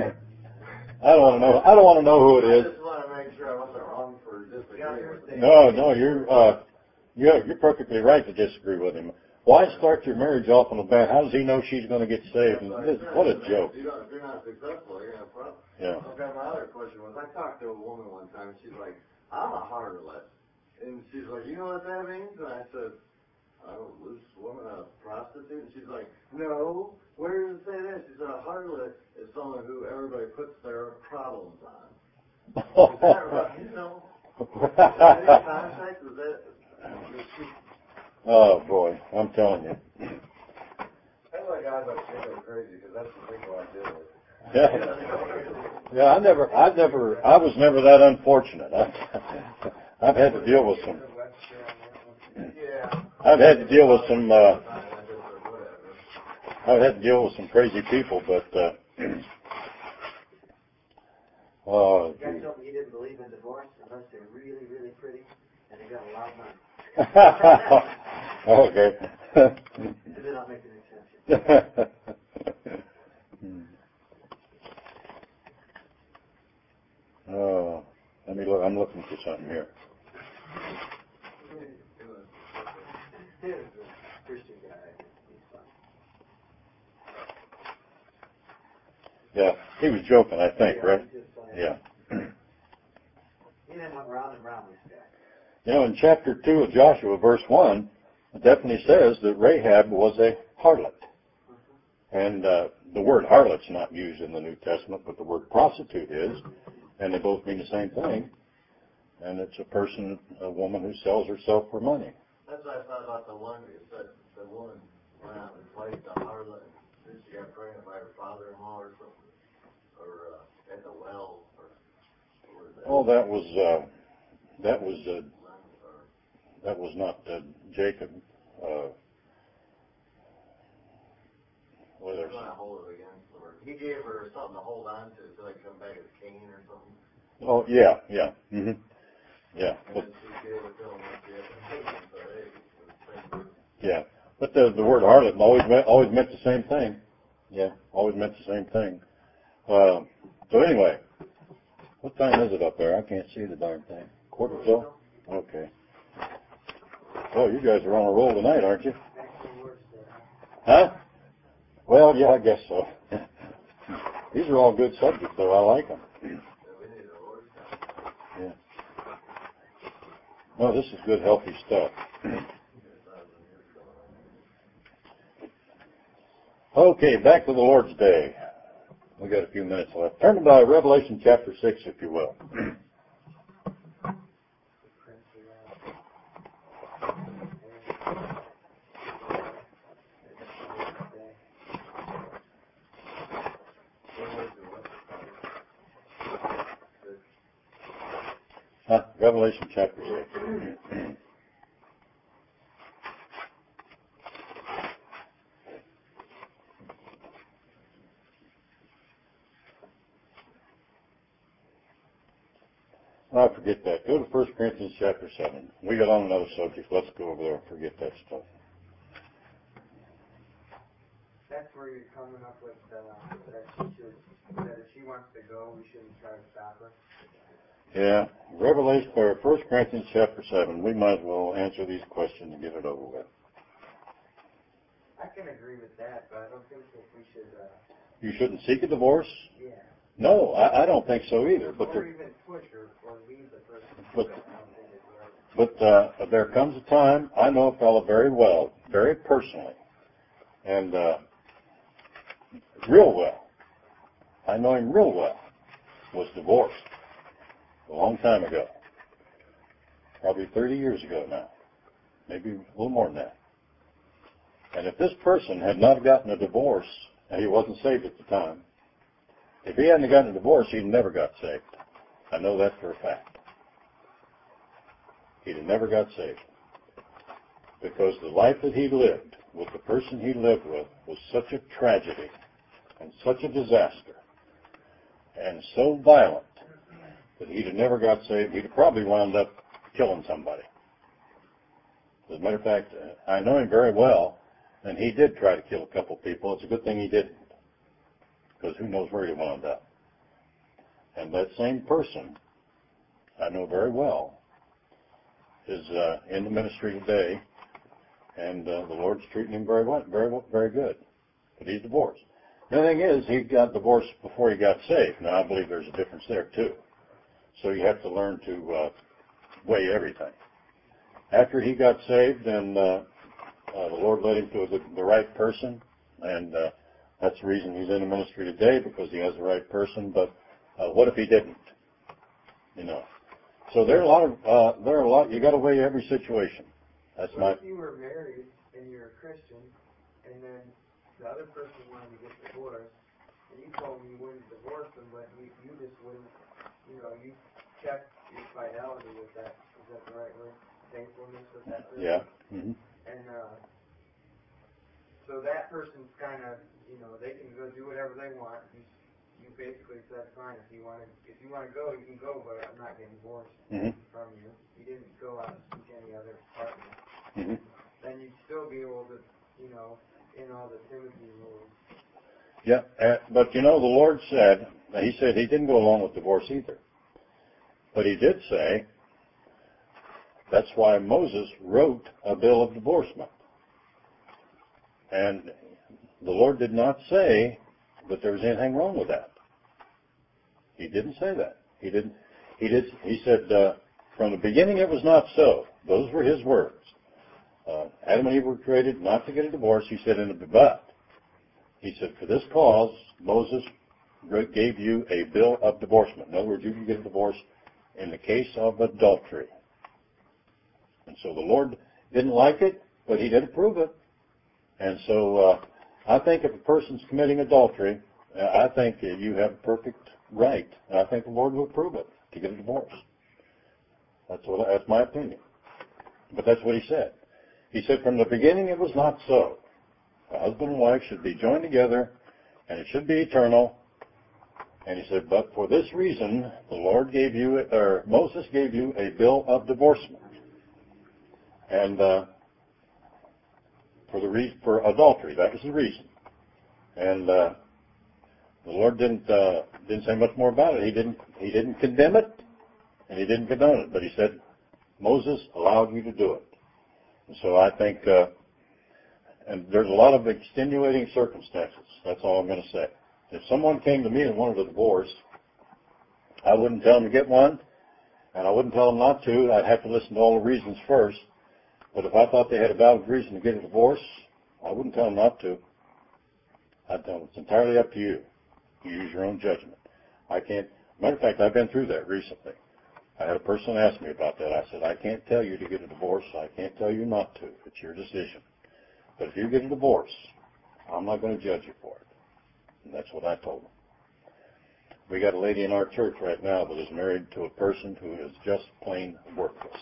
I don't want to know, I don't want to know who it I is. just want to make sure I wasn't wrong for disagreeing with him. No, no, you're, uh, you're, you're perfectly right to disagree with him. Why start your marriage off on a bad? How does he know she's going to get saved? And this, what a joke. You know, if you're not successful, you're going to have problems. Yeah. Okay, my other question was, I talked to a woman one time, and she's like, I'm a harlot. And she's like, you know what that means? And I said, oh, this woman a prostitute? And she's like, no, Where does it say that? She said a harlot is someone who everybody puts their problems on. Is that right? You know? Is that in context? Is that... Oh, boy. I'm telling you. That's why guys like Jake are crazy, because that's the people I deal with. Yeah. Yeah, I never, I never, I was never that unfortunate. I, I've had to deal with some, Yeah. I've had to deal with some, uh, I've had to deal with some crazy people, but, uh, oh, The guy told me he didn't believe in divorce unless they're really, really pretty and they got a lot of money. okay. And then I'll make an exception. Oh, let me look. I'm looking for something here. He's a Christian guy. He's fun. Yeah, he was joking, I think, Yeah, right? he's just funny. Yeah. He then went round and round this guy. You know, in chapter two of Joshua, verse one, it definitely says that Rahab was a harlot. And uh, the word harlot's not used in the New Testament, but the word prostitute is, and they both mean the same thing. And it's a person, a woman who sells herself for money. That's what I thought about the one who said the woman went out and played the harlot, and she got pregnant by her father-in-law or something, or uh, at the well, or what was that? Oh, that was uh, that was uh, that was not uh, Jacob. Uh, well, there's, trying to hold it against her. He gave her something to hold on to so they come back as Cain or something. oh yeah, yeah, mm-hmm. yeah. And But, then she gave it to him when she had the children, so hey, it was the same person. yeah, but the the word harlot always meant always meant the same thing. Yeah, always meant the same thing. Uh, so anyway, what time is it up there? I can't see the darn thing. Quarter till? Okay. Oh, you guys are on a roll tonight, aren't you? Huh? Well, yeah, I guess so. These are all good subjects, though. I like them. Yeah. No, this is good, healthy stuff. Okay, back to the Lord's Day. We got a few minutes left. Turn to Revelation chapter six, if you will. Huh? Revelation chapter six. I forget that. Go to First Corinthians chapter seven. We got on another subject. Let's go over there and forget that stuff. That's where you're coming up with uh, that she should, that if she wants to go, we shouldn't try to stop her. Yeah, Revelation or First Corinthians chapter seven. We might as well answer these questions and get it over with. I can agree with that, but I don't think that we should. Uh, You shouldn't seek a divorce? yeah. No, I, I don't think so either. But or there, even push her or leave the person. But- I don't think it's right. but uh, there comes a time. I know a fellow very well, very personally, and uh, real well. I know him real well. Was divorced a long time ago, probably thirty years ago now, maybe a little more than that. And if this person had not gotten a divorce, and he wasn't saved at the time, if he hadn't gotten a divorce, he'd never got saved. I know that for a fact. He'd have never got saved. Because the life that he lived with the person he lived with was such a tragedy and such a disaster and so violent that he'd have never got saved. He'd have probably wound up killing somebody. As a matter of fact, I know him very well, and he did try to kill a couple people. It's a good thing he didn't, because who knows where he wound up. And that same person, I know very well, is uh, in the ministry today, and uh, the Lord's treating him very well, very well, very good. But he's divorced. The thing is, he got divorced before he got saved. Now, I believe there's a difference there, too. So you have to learn to uh, weigh everything. After he got saved, and uh, uh, the Lord led him to the, the right person, and uh, That's the reason he's in the ministry today, because he has the right person. But uh, what if he didn't? You know. So there are a lot of uh, there are a lot. You got to weigh every situation. That's What my. if you were married and you're a Christian, and then the other person wanted to get divorced, and you told me you wouldn't divorce them, but you, you just wouldn't, you know, you kept your fidelity with that. Is that the right word? Faithfulness with that person? Yeah. Mm-hmm. And uh, so that person's kind of, you know, they can go do whatever they want. You, you basically said, fine, if you want to, if you want to go, you can go, but I'm not getting divorced Mm-hmm. from you. You didn't go out and seek any other partner. Mm-hmm. Then you'd still be able to, you know, in all the Timothy rules. Yeah, uh, but you know, the Lord said, he said he didn't go along with divorce either. But he did say, that's why Moses wrote a bill of divorcement. And the Lord did not say that there was anything wrong with that. He didn't say that. He didn't. He did. He said, uh, from the beginning it was not so. Those were his words. Uh, Adam and Eve were created not to get a divorce. He said, in the but. He said, for this cause, Moses gave you a bill of divorcement. In other words, you can get a divorce in the case of adultery. And so the Lord didn't like it, but he did approve it. And so uh, I think if a person's committing adultery, uh, I think uh, you have a perfect right. And I think the Lord will approve it to get a divorce. That's what. That's my opinion. But that's what he said. He said, from the beginning it was not so. A husband and wife should be joined together, and it should be eternal. And he said, but for this reason, the Lord gave you, or Moses gave you a bill of divorcement. And uh, for the re- for adultery, that was the reason. And uh, the Lord didn't uh, didn't say much more about it. He didn't he didn't condemn it, and he didn't condone it. But he said, Moses allowed you to do it. And so I think, uh, and there's a lot of extenuating circumstances. That's all I'm going to say. If someone came to me and wanted a divorce, I wouldn't tell them to get one, and I wouldn't tell them not to. I'd have to listen to all the reasons first. But if I thought they had a valid reason to get a divorce, I wouldn't tell them not to. I'd tell them it's entirely up to you. You use your own judgment. I can't. Matter of fact, I've been through that recently. I had a person ask me about that. I said, I can't tell you to get a divorce. I can't tell you not to. It's your decision. But if you get a divorce, I'm not going to judge you for it. And that's what I told them. We got a lady in our church right now that is married to a person who is just plain worthless.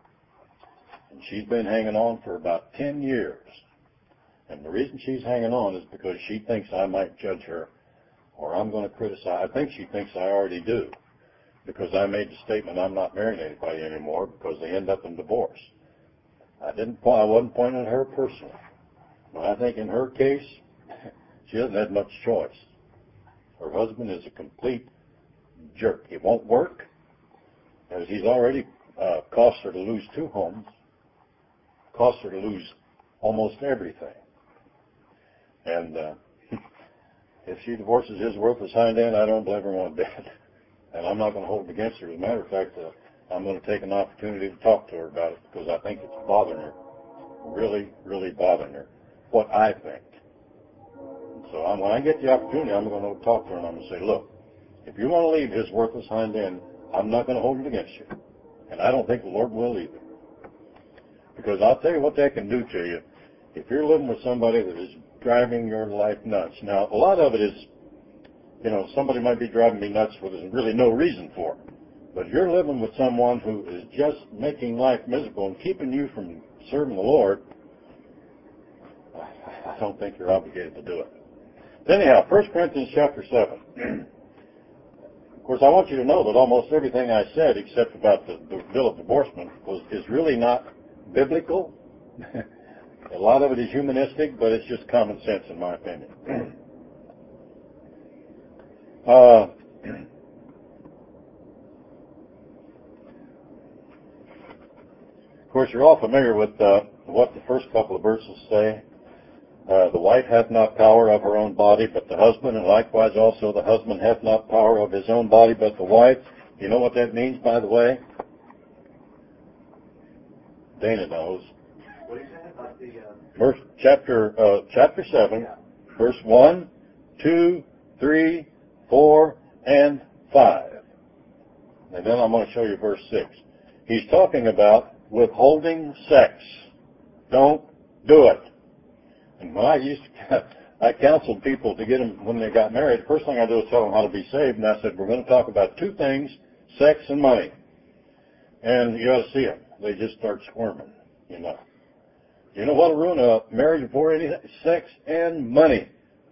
And she's been hanging on for about ten years. And the reason she's hanging on is because she thinks I might judge her, or I'm going to criticize. I think she thinks I already do, because I made the statement I'm not marrying anybody anymore because they end up in divorce. I didn't. I wasn't pointing at her personally, but I think in her case, she doesn't have much choice. Her husband is a complete jerk. He won't work, as he's already uh, cost her to lose two homes, cost her to lose almost everything. And uh, if she divorces his worthless hind end, I don't blame her one bit. And I'm not going to hold it against her. As a matter of fact, uh, I'm going to take an opportunity to talk to her about it, because I think it's bothering her, really, really bothering her, what I think. So I'm, when I get the opportunity, I'm going to talk to her and I'm going to say, look, if you want to leave his worthless hind end, I'm not going to hold it against you. And I don't think the Lord will either. Because I'll tell you what that can do to you. If you're living with somebody that is driving your life nuts. Now, a lot of it is, you know, somebody might be driving me nuts where there's really no reason for it. But if you're living with someone who is just making life miserable and keeping you from serving the Lord, I don't think you're obligated to do it. Anyhow, First Corinthians chapter seven. Of course, I want you to know that almost everything I said, except about the, the bill of divorcement, was is really not biblical. A lot of it is humanistic, but it's just common sense in my opinion. uh, of course, you're all familiar with uh, what the first couple of verses say. Uh, the wife hath not power of her own body, but the husband, and likewise also the husband hath not power of his own body, but the wife. You know what that means, by the way? Dana knows. What do you say about the... Uh... Verse, chapter, uh, chapter seven, Yeah. verse one. two, three, four, and five. And then I'm going to show you verse six. He's talking about withholding sex. Don't do it. And when I used to, I counseled people to get them, when they got married, the first thing I do is tell them how to be saved. And I said, we're going to talk about two things, sex and money. And you ought to see them. They just start squirming, you know. You know what'll ruin a marriage before anything? Sex and money.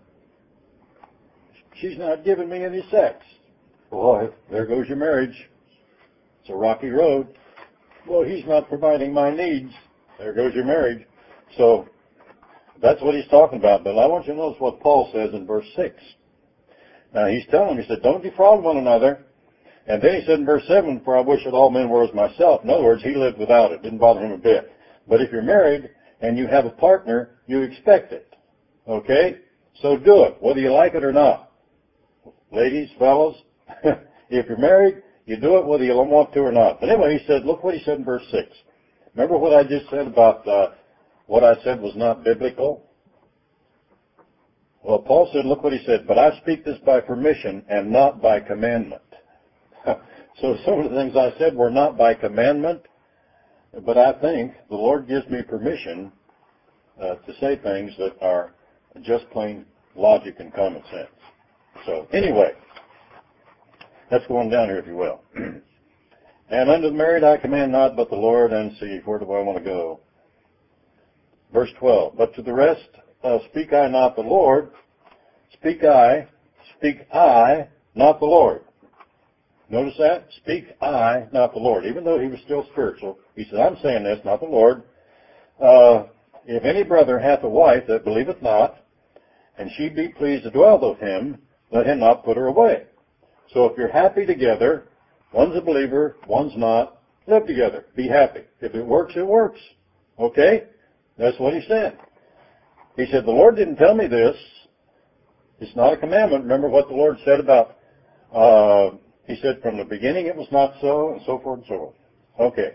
She's not giving me any sex. Boy, there goes your marriage. It's a rocky road. Well, he's not providing my needs. There goes your marriage. So that's what he's talking about. But I want you to notice what Paul says in verse six. Now, he's telling them, he said, don't defraud one another. And then he said in verse seven, for I wish that all men were as myself. In other words, he lived without it. Didn't bother him a bit. But if you're married and you have a partner, you expect it. Okay? So do it, whether you like it or not. Ladies, fellas, if you're married, you do it whether you want to or not. But anyway, he said, look what he said in verse six. Remember what I just said about uh, what I said was not biblical? Well, Paul said, look what he said, but I speak this by permission and not by commandment. So some of the things I said were not by commandment, but I think the Lord gives me permission uh, to say things that are just plain logic and common sense. So anyway, let's go on down here if you will. And unto the married I command not but the Lord, and see, where do I want to go? Verse twelve, but to the rest uh, speak I not the Lord, speak I, speak I, not the Lord. Notice that? Speak I, not the Lord. Even though he was still spiritual, he said, I'm saying this, not the Lord. Uh, if any brother hath a wife that believeth not, and she be pleased to dwell with him, let him not put her away. So if you're happy together, one's a believer, one's not, live together. Be happy. If it works, it works. Okay? That's what he said. He said, the Lord didn't tell me this. It's not a commandment. Remember what the Lord said about, uh, he said, from the beginning it was not so, and so forth and so on. Okay.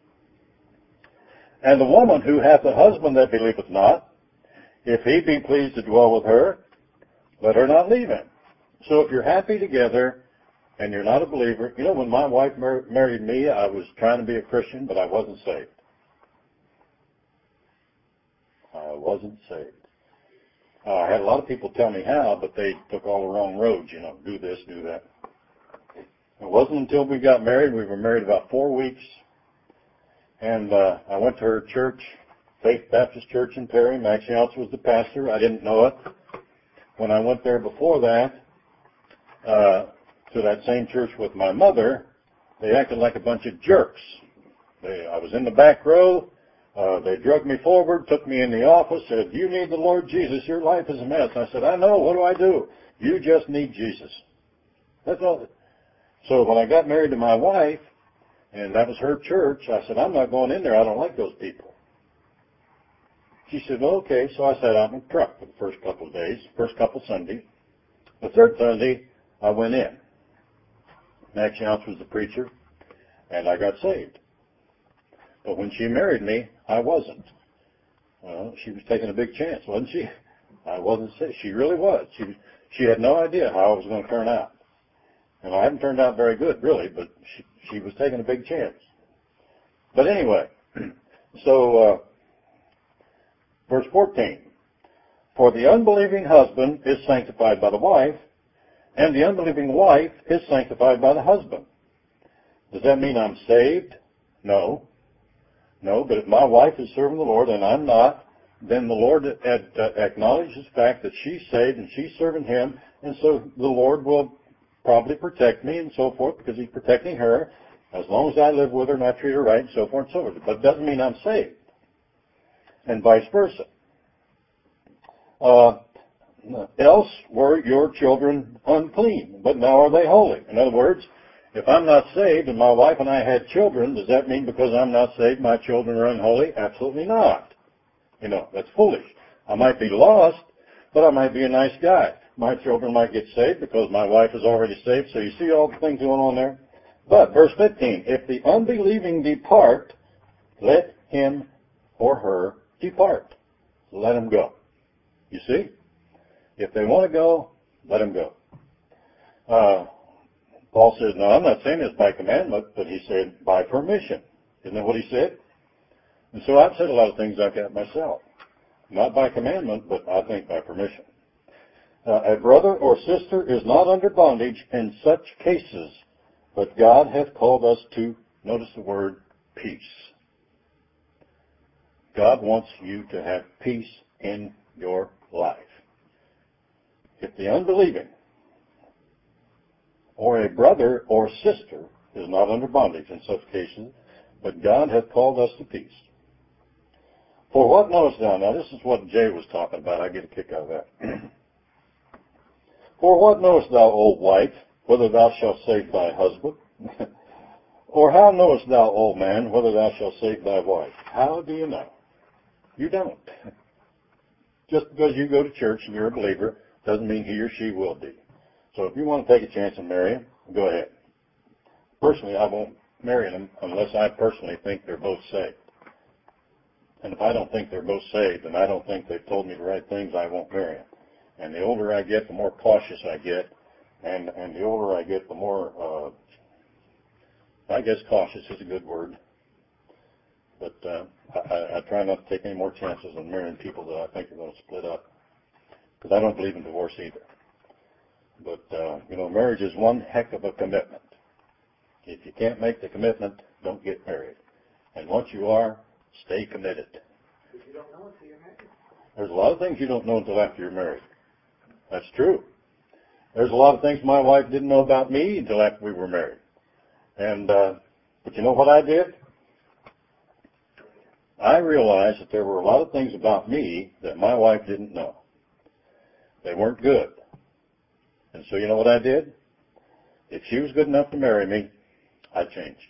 And the woman who hath a husband that believeth not, if he be pleased to dwell with her, let her not leave him. So if you're happy together and you're not a believer, you know, when my wife mar- married me, I was trying to be a Christian, but I wasn't saved. I wasn't saved. Uh, I had a lot of people tell me how, but they took all the wrong roads, you know, do this, do that. It wasn't until we got married, we were married about four weeks, and uh, I went to her church, Faith Baptist Church in Perry. Max Younts was the pastor. I didn't know it. When I went there before that, uh, to that same church with my mother, they acted like a bunch of jerks. They, I was in the back row. Uh, they drugged me forward, took me in the office, said, you need the Lord Jesus. Your life is a mess. I said, I know. What do I do? You just need Jesus. That's all. So when I got married to my wife, and that was her church, I said, I'm not going in there. I don't like those people. She said, well, okay. So I sat out in the truck for the first couple of days, first couple of Sundays. The third Sunday, I went in. Max Younts was the preacher, and I got saved. But when she married me, I wasn't. Well, she was taking a big chance, wasn't she? I wasn't saved. She really was. She she had no idea how I was going to turn out. And I haven't turned out very good, really, but she, she was taking a big chance. But anyway, so uh, verse fourteen. For the unbelieving husband is sanctified by the wife, and the unbelieving wife is sanctified by the husband. Does that mean I'm saved? No. No, but if my wife is serving the Lord and I'm not, then the Lord ad, uh, acknowledges the fact that she's saved and she's serving Him, and so the Lord will probably protect me and so forth because He's protecting her as long as I live with her and I treat her right and so forth and so forth. But it doesn't mean I'm saved. And vice versa. Uh, else were your children unclean, but now are they holy. In other words, if I'm not saved and my wife and I had children, does that mean because I'm not saved my children are unholy? Absolutely not. You know, that's foolish. I might be lost, but I might be a nice guy. My children might get saved because my wife is already saved. So you see all the things going on there? But verse fifteen, if the unbelieving depart, let him or her depart. Let him go. You see? If they want to go, let him go. Uh, Paul said, no, I'm not saying it's by commandment, but he said by permission. Isn't that what he said? And so I've said a lot of things like that myself. Not by commandment, but I think by permission. Uh, a brother or sister is not under bondage in such cases, but God hath called us to, notice the word, peace. God wants you to have peace in your life. If the unbelieving or a brother or sister is not under bondage in such cases, but God hath called us to peace. For what knowest thou? Now this is what Jay was talking about. I get a kick out of that. For what knowest thou, old wife, whether thou shalt save thy husband? Or how knowest thou, old man, whether thou shalt save thy wife? How do you know? You don't. Just because you go to church and you're a believer doesn't mean he or she will be. So if you want to take a chance and marry him, go ahead. Personally, I won't marry them unless I personally think they're both saved. And if I don't think they're both saved and I don't think they've told me the right things, I won't marry them. And the older I get, the more cautious I get. And, and the older I get, the more, uh, I guess cautious is a good word. But uh, I, I try not to take any more chances on marrying people that I think are going to split up. Because I don't believe in divorce either. But, uh, you know, marriage is one heck of a commitment. If you can't make the commitment, don't get married. And once you are, stay committed. But you don't know until you're married. There's a lot of things you don't know until after you're married. That's true. There's a lot of things my wife didn't know about me until after we were married. And, uh, but you know what I did? I realized that there were a lot of things about me that my wife didn't know. They weren't good. And so you know what I did? If she was good enough to marry me, I changed.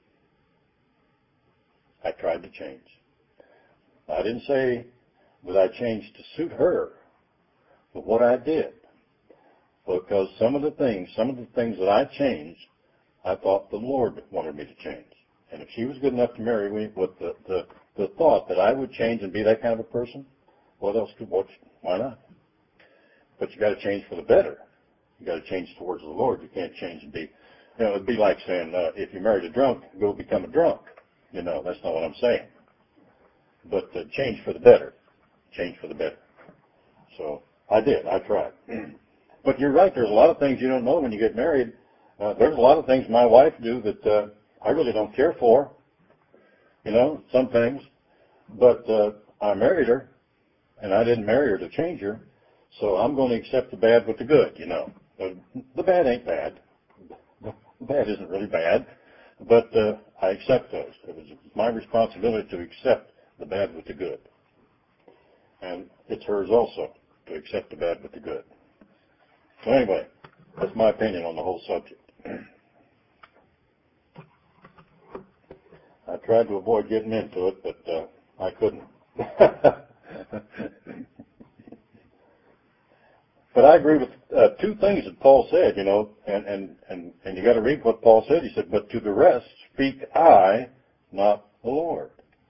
I tried to change. I didn't say that I changed to suit her, but what I did, because some of the things, some of the things that I changed, I thought the Lord wanted me to change. And if she was good enough to marry me with the, the, the thought that I would change and be that kind of a person, what else could, what, why not? But you got to change for the better. You got to change towards the Lord. You can't change and be, you know, it'd be like saying, uh, if you married a drunk, go become a drunk. You know, that's not what I'm saying. But uh, change for the better. Change for the better. So I did. I tried. But you're right. There's a lot of things you don't know when you get married. Uh, there's a lot of things my wife do that uh, I really don't care for. You know, some things. But uh, I married her, and I didn't marry her to change her. So I'm going to accept the bad with the good, you know. The, the bad ain't bad. The bad isn't really bad. But uh, I accept those. It was my responsibility to accept the bad with the good. And it's hers also to accept the bad with the good. So anyway, that's my opinion on the whole subject. I tried to avoid getting into it, but uh, I couldn't. But I agree with uh, two things that Paul said, you know, and, and, and, and you got to read what Paul said. He said, but to the rest speak I, not the Lord.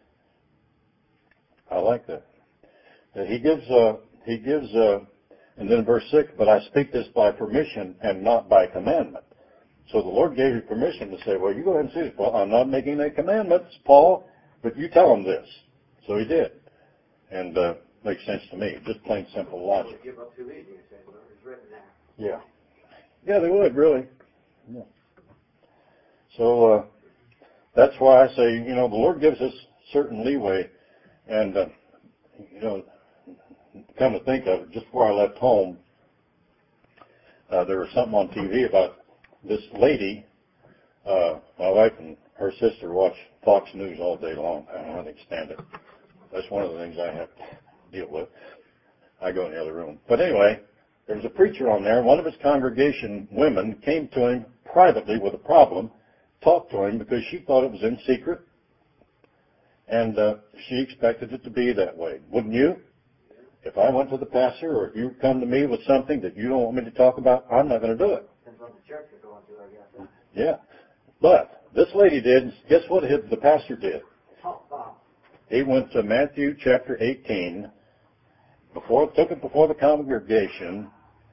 I like that. Uh, he gives, uh, he gives, uh, and then in verse six, but I speak this by permission and not by commandment. So the Lord gave you permission to say, well, you go ahead and see this. Well, I'm not making any commandments, Paul, but you tell him this. So he did. And uh, makes sense to me. Just plain simple logic. Give up too easy, you say, well, it's written there. Yeah. Yeah, they would, really. Yeah. So uh, that's why I say, you know, the Lord gives us certain leeway. And, uh, you know, come to think of it, just before I left home, uh, there was something on T V about this lady. Uh, my wife and her sister watch Fox News all day long. I don't know how they can stand it. That's one of the things I have to deal with. I go in the other room. But anyway, there was a preacher on there. One of his congregation women came to him privately with a problem, talked to him because she thought it was in secret, and uh, she expected it to be that way. Wouldn't you? If I went to the pastor or if you come to me with something that you don't want me to talk about, I'm not going to do it. Depends on the church you're going to, I guess. Huh? Yeah. But this lady did. Guess what the pastor did? Oh, wow. He went to Matthew chapter eighteen, before took it before the congregation,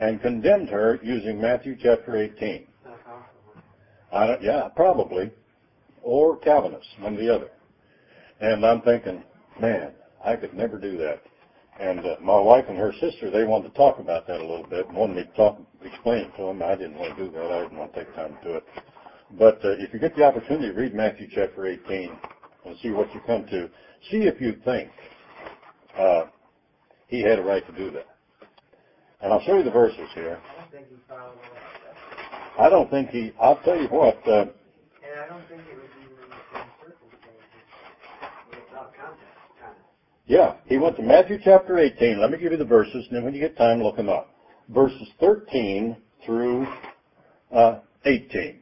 and condemned her using Matthew chapter eighteen. That's awesome. I don't, yeah, probably, or Calvinists, one or the other. And I'm thinking, man, I could never do that. And uh, my wife and her sister, they wanted to talk about that a little bit and wanted me to talk, explain it to them. I didn't want to do that. I didn't want to take time to do it. But uh, if you get the opportunity to read Matthew chapter eighteen and see what you come to, see if you think uh, he had a right to do that. And I'll show you the verses here. I don't think he followed all that. I don't think he, I'll tell you what, uh, And I don't think it was even in the same circumstances. Without context, kind of. yeah, he went to Matthew chapter eighteen. Let me give you the verses, and then when you get time, look them up. Verses thirteen through uh, eighteen.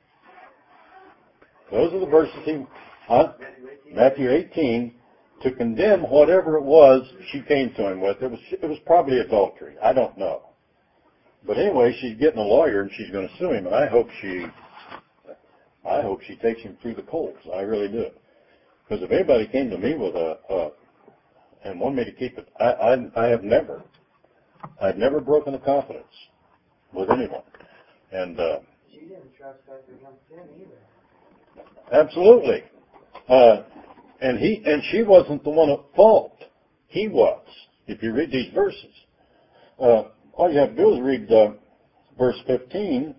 Those are the verses he, huh? Matthew eighteen, to condemn whatever it was she came to him with. It was, it was probably adultery. I don't know. But anyway, she's getting a lawyer and she's going to sue him, and I hope she, I hope she takes him through the coals. I really do. Because if anybody came to me with a, a and wanted me to keep it, I, I, I have never, I've never broken a confidence with anyone. And, uh, She didn't trespass against him either. absolutely. Uh, and he, and she wasn't the one at fault. He was. If you read these verses, uh, all you have to do is read uh, verse fifteen.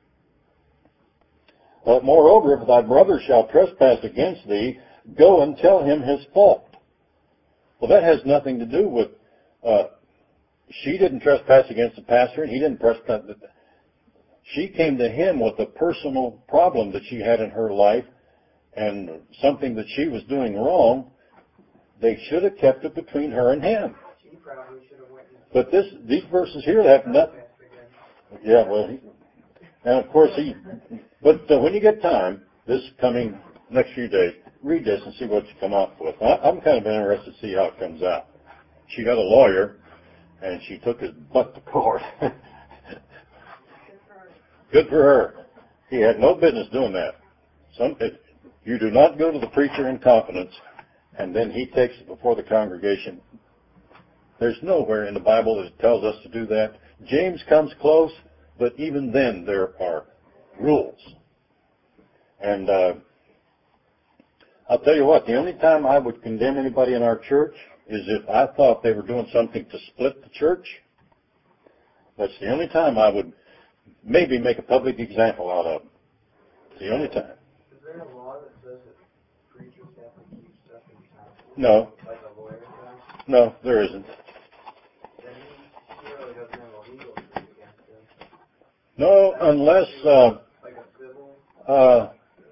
Uh, Moreover, if thy brother shall trespass against thee, go and tell him his fault. Well, that has nothing to do with. Uh, she didn't trespass against the pastor, and he didn't trespass. She came to him with a personal problem that she had in her life, and something that she was doing wrong. They should have kept it between her and him. She probably should have went and But this, these verses here have nothing. trespassed against Yeah, well, he, and of course he. But uh, when you get time, this coming next few days, read this and see what you come up with. I, I'm kind of interested to see how it comes out. She got a lawyer, and she took his butt to court. Good for her. He had no business doing that. Some, it, you do not go to the preacher in confidence, and then he takes it before the congregation. There's nowhere in the Bible that it tells us to do that. James comes close, but even then there are rules. And uh, I'll tell you what, the only time I would condemn anybody in our church is if I thought they were doing something to split the church. That's the only time I would maybe make a public example out of them. It's the only time. Is there a law that says that preachers have to keep stuff in confidence? No, Like a lawyer does? no, there isn't. Then he really doesn't have a legal suit against him. No, unless uh, Like a civil? uh,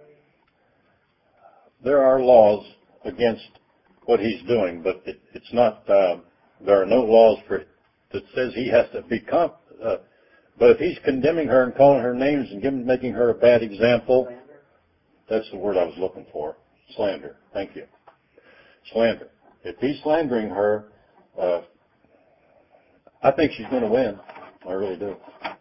there are laws against what he's doing, but it, it's not. Uh, there are no laws for that says he has to be comp. Uh, but if he's condemning her and calling her names and giving, making her a bad example, Slander? that's the word I was looking for. Slander. Thank you. Slander. If he's slandering her, uh, I think she's going to win. I really do.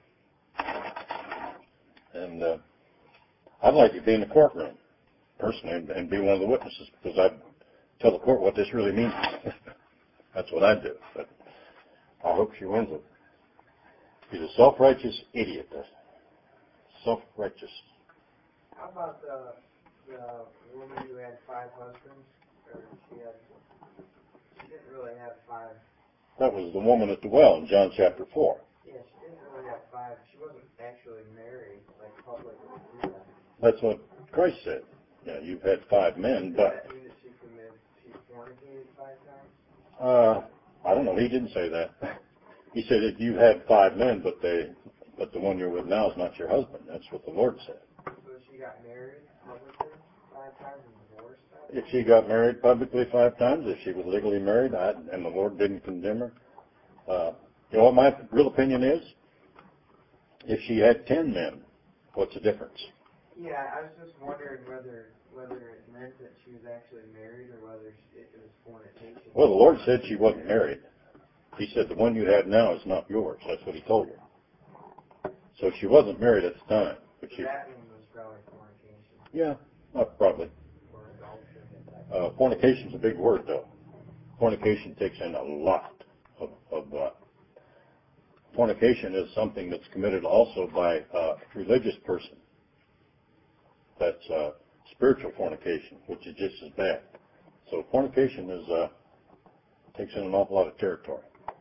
And uh, I'd like to be in the courtroom, personally, and, and be one of the witnesses, because I'd tell the court what this really means. That's what I'd do. But I hope she wins it. She's a self-righteous idiot. Self-righteous. How about the, the woman who had five husbands? Or she had, she didn't really have five. That was the woman at the well in John chapter four. Yeah, she didn't really have five. She wasn't actually married, like publicly through them. That's what Christ said. Yeah, you've had five men, Does but that mean that she committed, she fornicated five times? uh, I don't know. He didn't say that. He said that you had five men, but they, but the one you're with now is not your husband. That's what the Lord said. So she got married publicly five times and divorced five If times? she got married publicly five times, if she was legally married, I, and the Lord didn't condemn her, uh, you know what my real opinion is? If she had ten men, what's the difference? Yeah, I was just wondering whether whether it meant that she was actually married or whether she, it was fornication. Well, the Lord said she wasn't married. He said the one you have now is not yours. That's what he told her. So she wasn't married at the time. But So she, that one was probably fornication yeah, uh, probably. or adultery. Uh, fornication's a big word, though. Fornication takes in a lot of, of uh, fornication is something that's committed also by a religious person. That's uh, spiritual fornication, which is just as bad. So fornication is uh, takes in an awful lot of territory.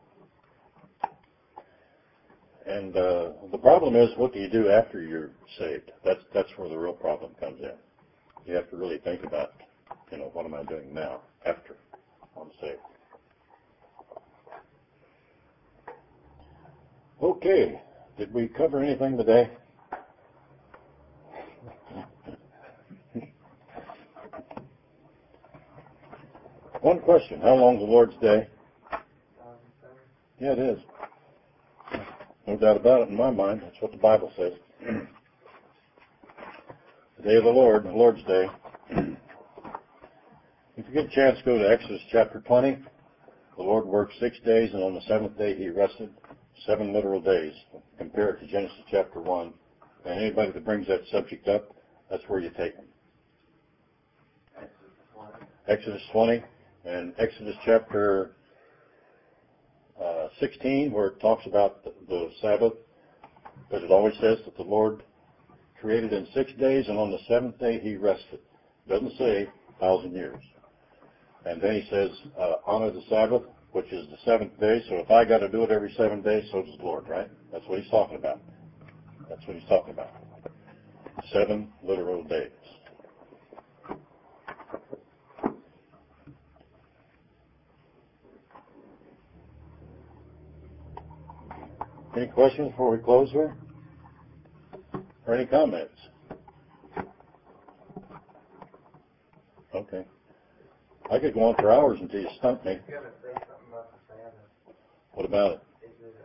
And uh, the problem is, what do you do after you're saved? That's that's where the real problem comes in. You have to really think about, you know, what am I doing now after I'm saved? Okay, did we cover anything today? One question, how long is the Lord's Day? Yeah, it is. No doubt about it in my mind. That's what the Bible says. The day of the Lord, the Lord's Day. If you get a chance, go to Exodus chapter twenty. The Lord worked six days, and on the seventh day He rested. Seven literal days. Compare it to Genesis chapter one. And anybody that brings that subject up, that's where you take them. Exodus twenty and Exodus chapter uh, sixteen, where it talks about the, the Sabbath, because it always says that the Lord created in six days, and on the seventh day He rested. It doesn't say a thousand years. And then He says, uh, honor the Sabbath, which is the seventh day. So if I got to do it every seven days, so does the Lord, right? That's what He's talking about. That's what He's talking about. Seven literal days. Any questions before we close here? Or any comments? Okay. I could go on for hours until you stump me. I was going to say something about the Sabbath. What about it? Is it,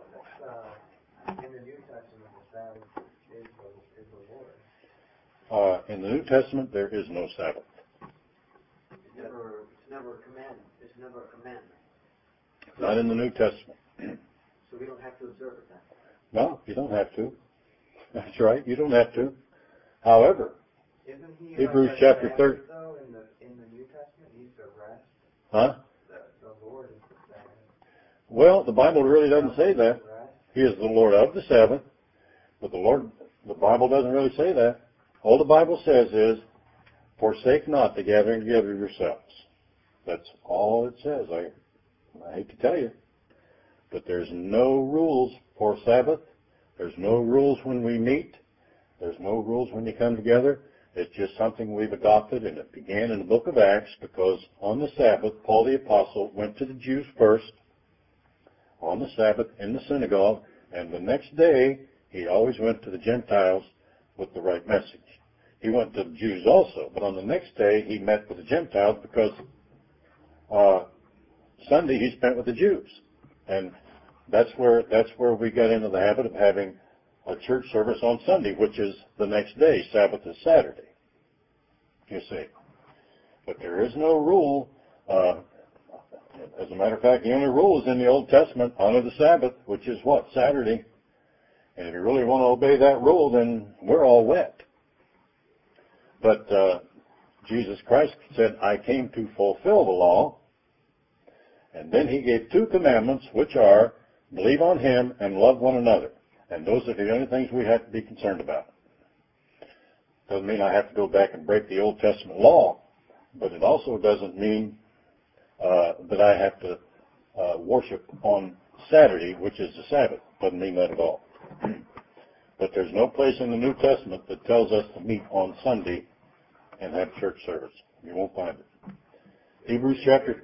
uh, in the New Testament, the Sabbath is the, is the Lord. Uh, in the New Testament, there is no Sabbath. It's never, it's never a command. It's never a commandment. Not in the New Testament. So we don't have to observe it then. No, you don't have to. That's right, you don't have to. However, Isn't he Hebrews like chapter Sabbath, thirty. though, in the, in the New Testament? He's the rest. Huh? The, the Lord is the Sabbath. Well, the Bible really doesn't say that. Rest. He is the Lord of the Sabbath, but the Lord, the Bible doesn't really say that. All the Bible says is, forsake not the gathering together of yourselves. That's all it says. I, I hate to tell you. But there's no rules for Sabbath. There's no rules when we meet. There's no rules when you come together. It's just something we've adopted, and it began in the book of Acts because on the Sabbath, Paul the Apostle went to the Jews first on the Sabbath in the synagogue, and the next day he always went to the Gentiles with the right message. He went to the Jews also, but on the next day he met with the Gentiles because uh, Sunday he spent with the Jews. And that's where that's where we got into the habit of having a church service on Sunday, which is the next day. Sabbath is Saturday. You see. But there is no rule. Uh, as a matter of fact, the only rule is in the Old Testament, honor the Sabbath, which is what? Saturday. And if you really want to obey that rule, then we're all wet. But uh, Jesus Christ said, I came to fulfill the law. And then he gave two commandments, which are, believe on him and love one another. And those are the only things we have to be concerned about. Doesn't mean I have to go back and break the Old Testament law, but it also doesn't mean uh, that I have to uh, worship on Saturday, which is the Sabbath. Doesn't mean that at all. But there's no place in the New Testament that tells us to meet on Sunday and have church service. You won't find it. Hebrews chapter...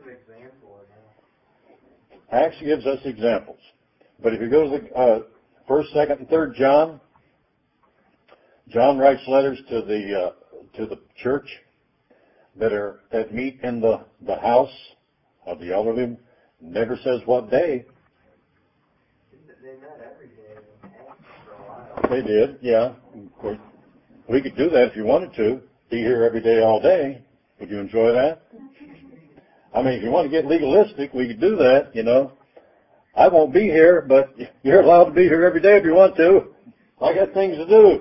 Acts gives us examples. But if you go to the uh, first, second, and third John, John writes letters to the uh, to the church that are that meet in the, the house of the elderly. Never says what day. They met every day in Acts for a while. They did, yeah. Of course, we could do that if you wanted to. Be here every day, all day. Would you enjoy that? I mean, if you want to get legalistic, we could do that, you know. I won't be here, but you're allowed to be here every day if you want to. I got things to do.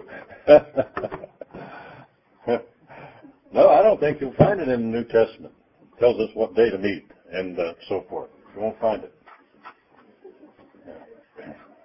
No, I don't think you'll find it in the New Testament. It tells us what day to meet and uh, so forth. You won't find it.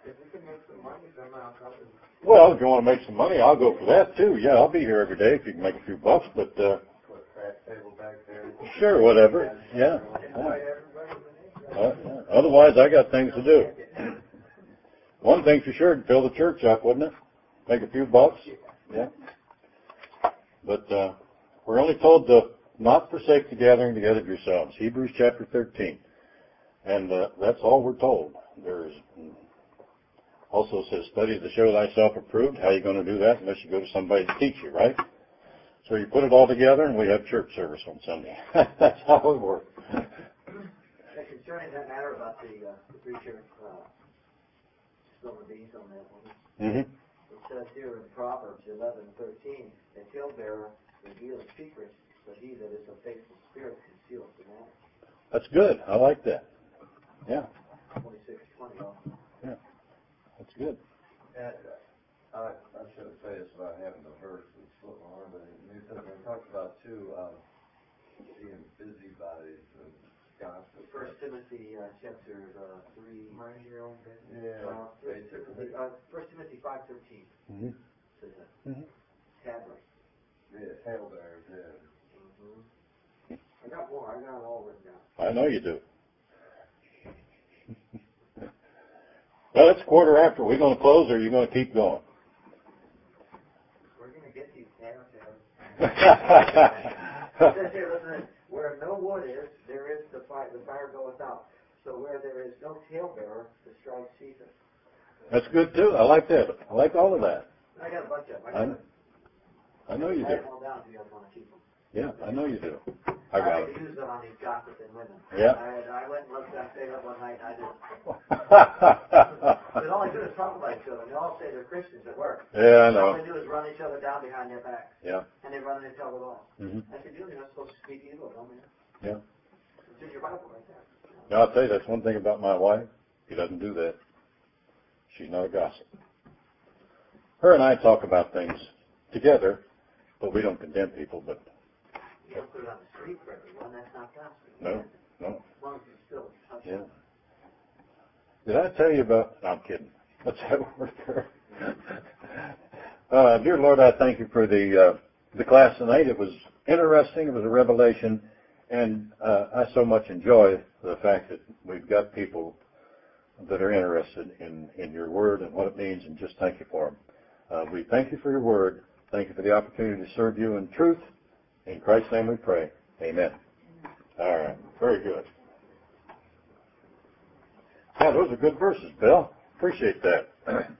rock up and Well, if you want to make some money, I'll go for that too. Yeah, I'll be here every day if you can make a few bucks, but, uh, Put a craft table back there. sure, whatever. Yeah. invite everybody to the next Uh, otherwise, I got things to do. One thing for sure, fill the church up, wouldn't it? Make a few bucks. Yeah. But, uh, we're only told to not forsake the gathering together of yourselves. Hebrews chapter thirteen. And, uh, that's all we're told. There's also says, study to show thyself approved. How are you going to do that unless you go to somebody to teach you, right? So you put it all together and we have church service on Sunday. That's how it works. Hey, concerning that matter about the, uh, the preacher, uh, spilling the beans on that one. Mm-hmm. It says here in Proverbs eleven thirteen, a talebearer reveals secrets, but he that is a faithful spirit conceals the matter. That's good. I like that. Yeah. Twenty-six twenty also. Yeah. That's good. And, uh, I, I shouldn't say this about having the verse and slip my arm, but in the New Testament it talks about two, um, being busybodies and gossip. First Timothy uh, chapter uh, three. mind your own business. Yeah, Uh, First basically. Timothy, uh, First Timothy five thirteen Mm-hmm. says that. Mm-hmm. Tattlers. Yeah, talebearers, yeah. Mm-hmm. I got more. I got it all written down. I know you do. Well, it's quarter after. Are we going to close or are you going to keep going? We're gonna get these tattletales. It says here, listen, where no wood is, there is the fire, the fire goeth out. So where there is no talebearer, the strife ceaseth. That's good too. I like that. I like all of that. I got a bunch of them. I, I, got I know you I do. have them all down if you guys want to keep them. Yeah, I know you do. I got could it. use them on these gossiping women. Yeah. I, I went and looked, I stayed up one night and I just, but all I do is talk about each other. And they all say they're Christians at work. Yeah, I All know. they do is run each other down behind their backs. Yeah. And they run and they tell it all. Mm-hmm. I said, you're not supposed to speak evil, don't you? Yeah. It's in your Bible right there. Now, I'll tell you, that's one thing about my wife. She doesn't do that. She's not a gossip. Her and I talk about things together, but we don't condemn people, but You don't put it on the street for everyone. That's not gospel. no, no. As long as you still touch Yeah. it. Did I tell you about, no, I'm kidding. Let's have a word there. Uh, dear Lord, I thank you for the, uh, the class tonight. It was interesting. It was a revelation. And, uh, I so much enjoy the fact that we've got people that are interested in, in your word and what it means, and just thank you for them. Uh, we thank you for your word. Thank you for the opportunity to serve you in truth. In Christ's name we pray. Amen. All right. Very good. Yeah, those are good verses, Bill. Appreciate that.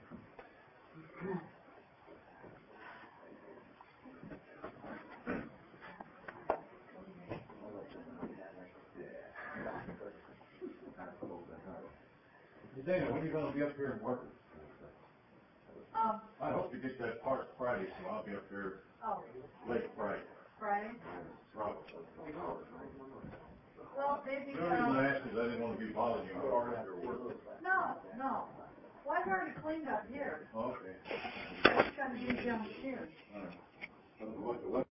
Dana, when are you going to be up here and work? Um, I hope you get that part Friday, so I'll be up here oh, late Friday. Friday? Probably. Well, maybe, The only reason I um, asked is I didn't want to be bothering you hard after work. no, no. Well, I've already cleaned up here. Okay. I just gotta do downstairs. All right. What- what-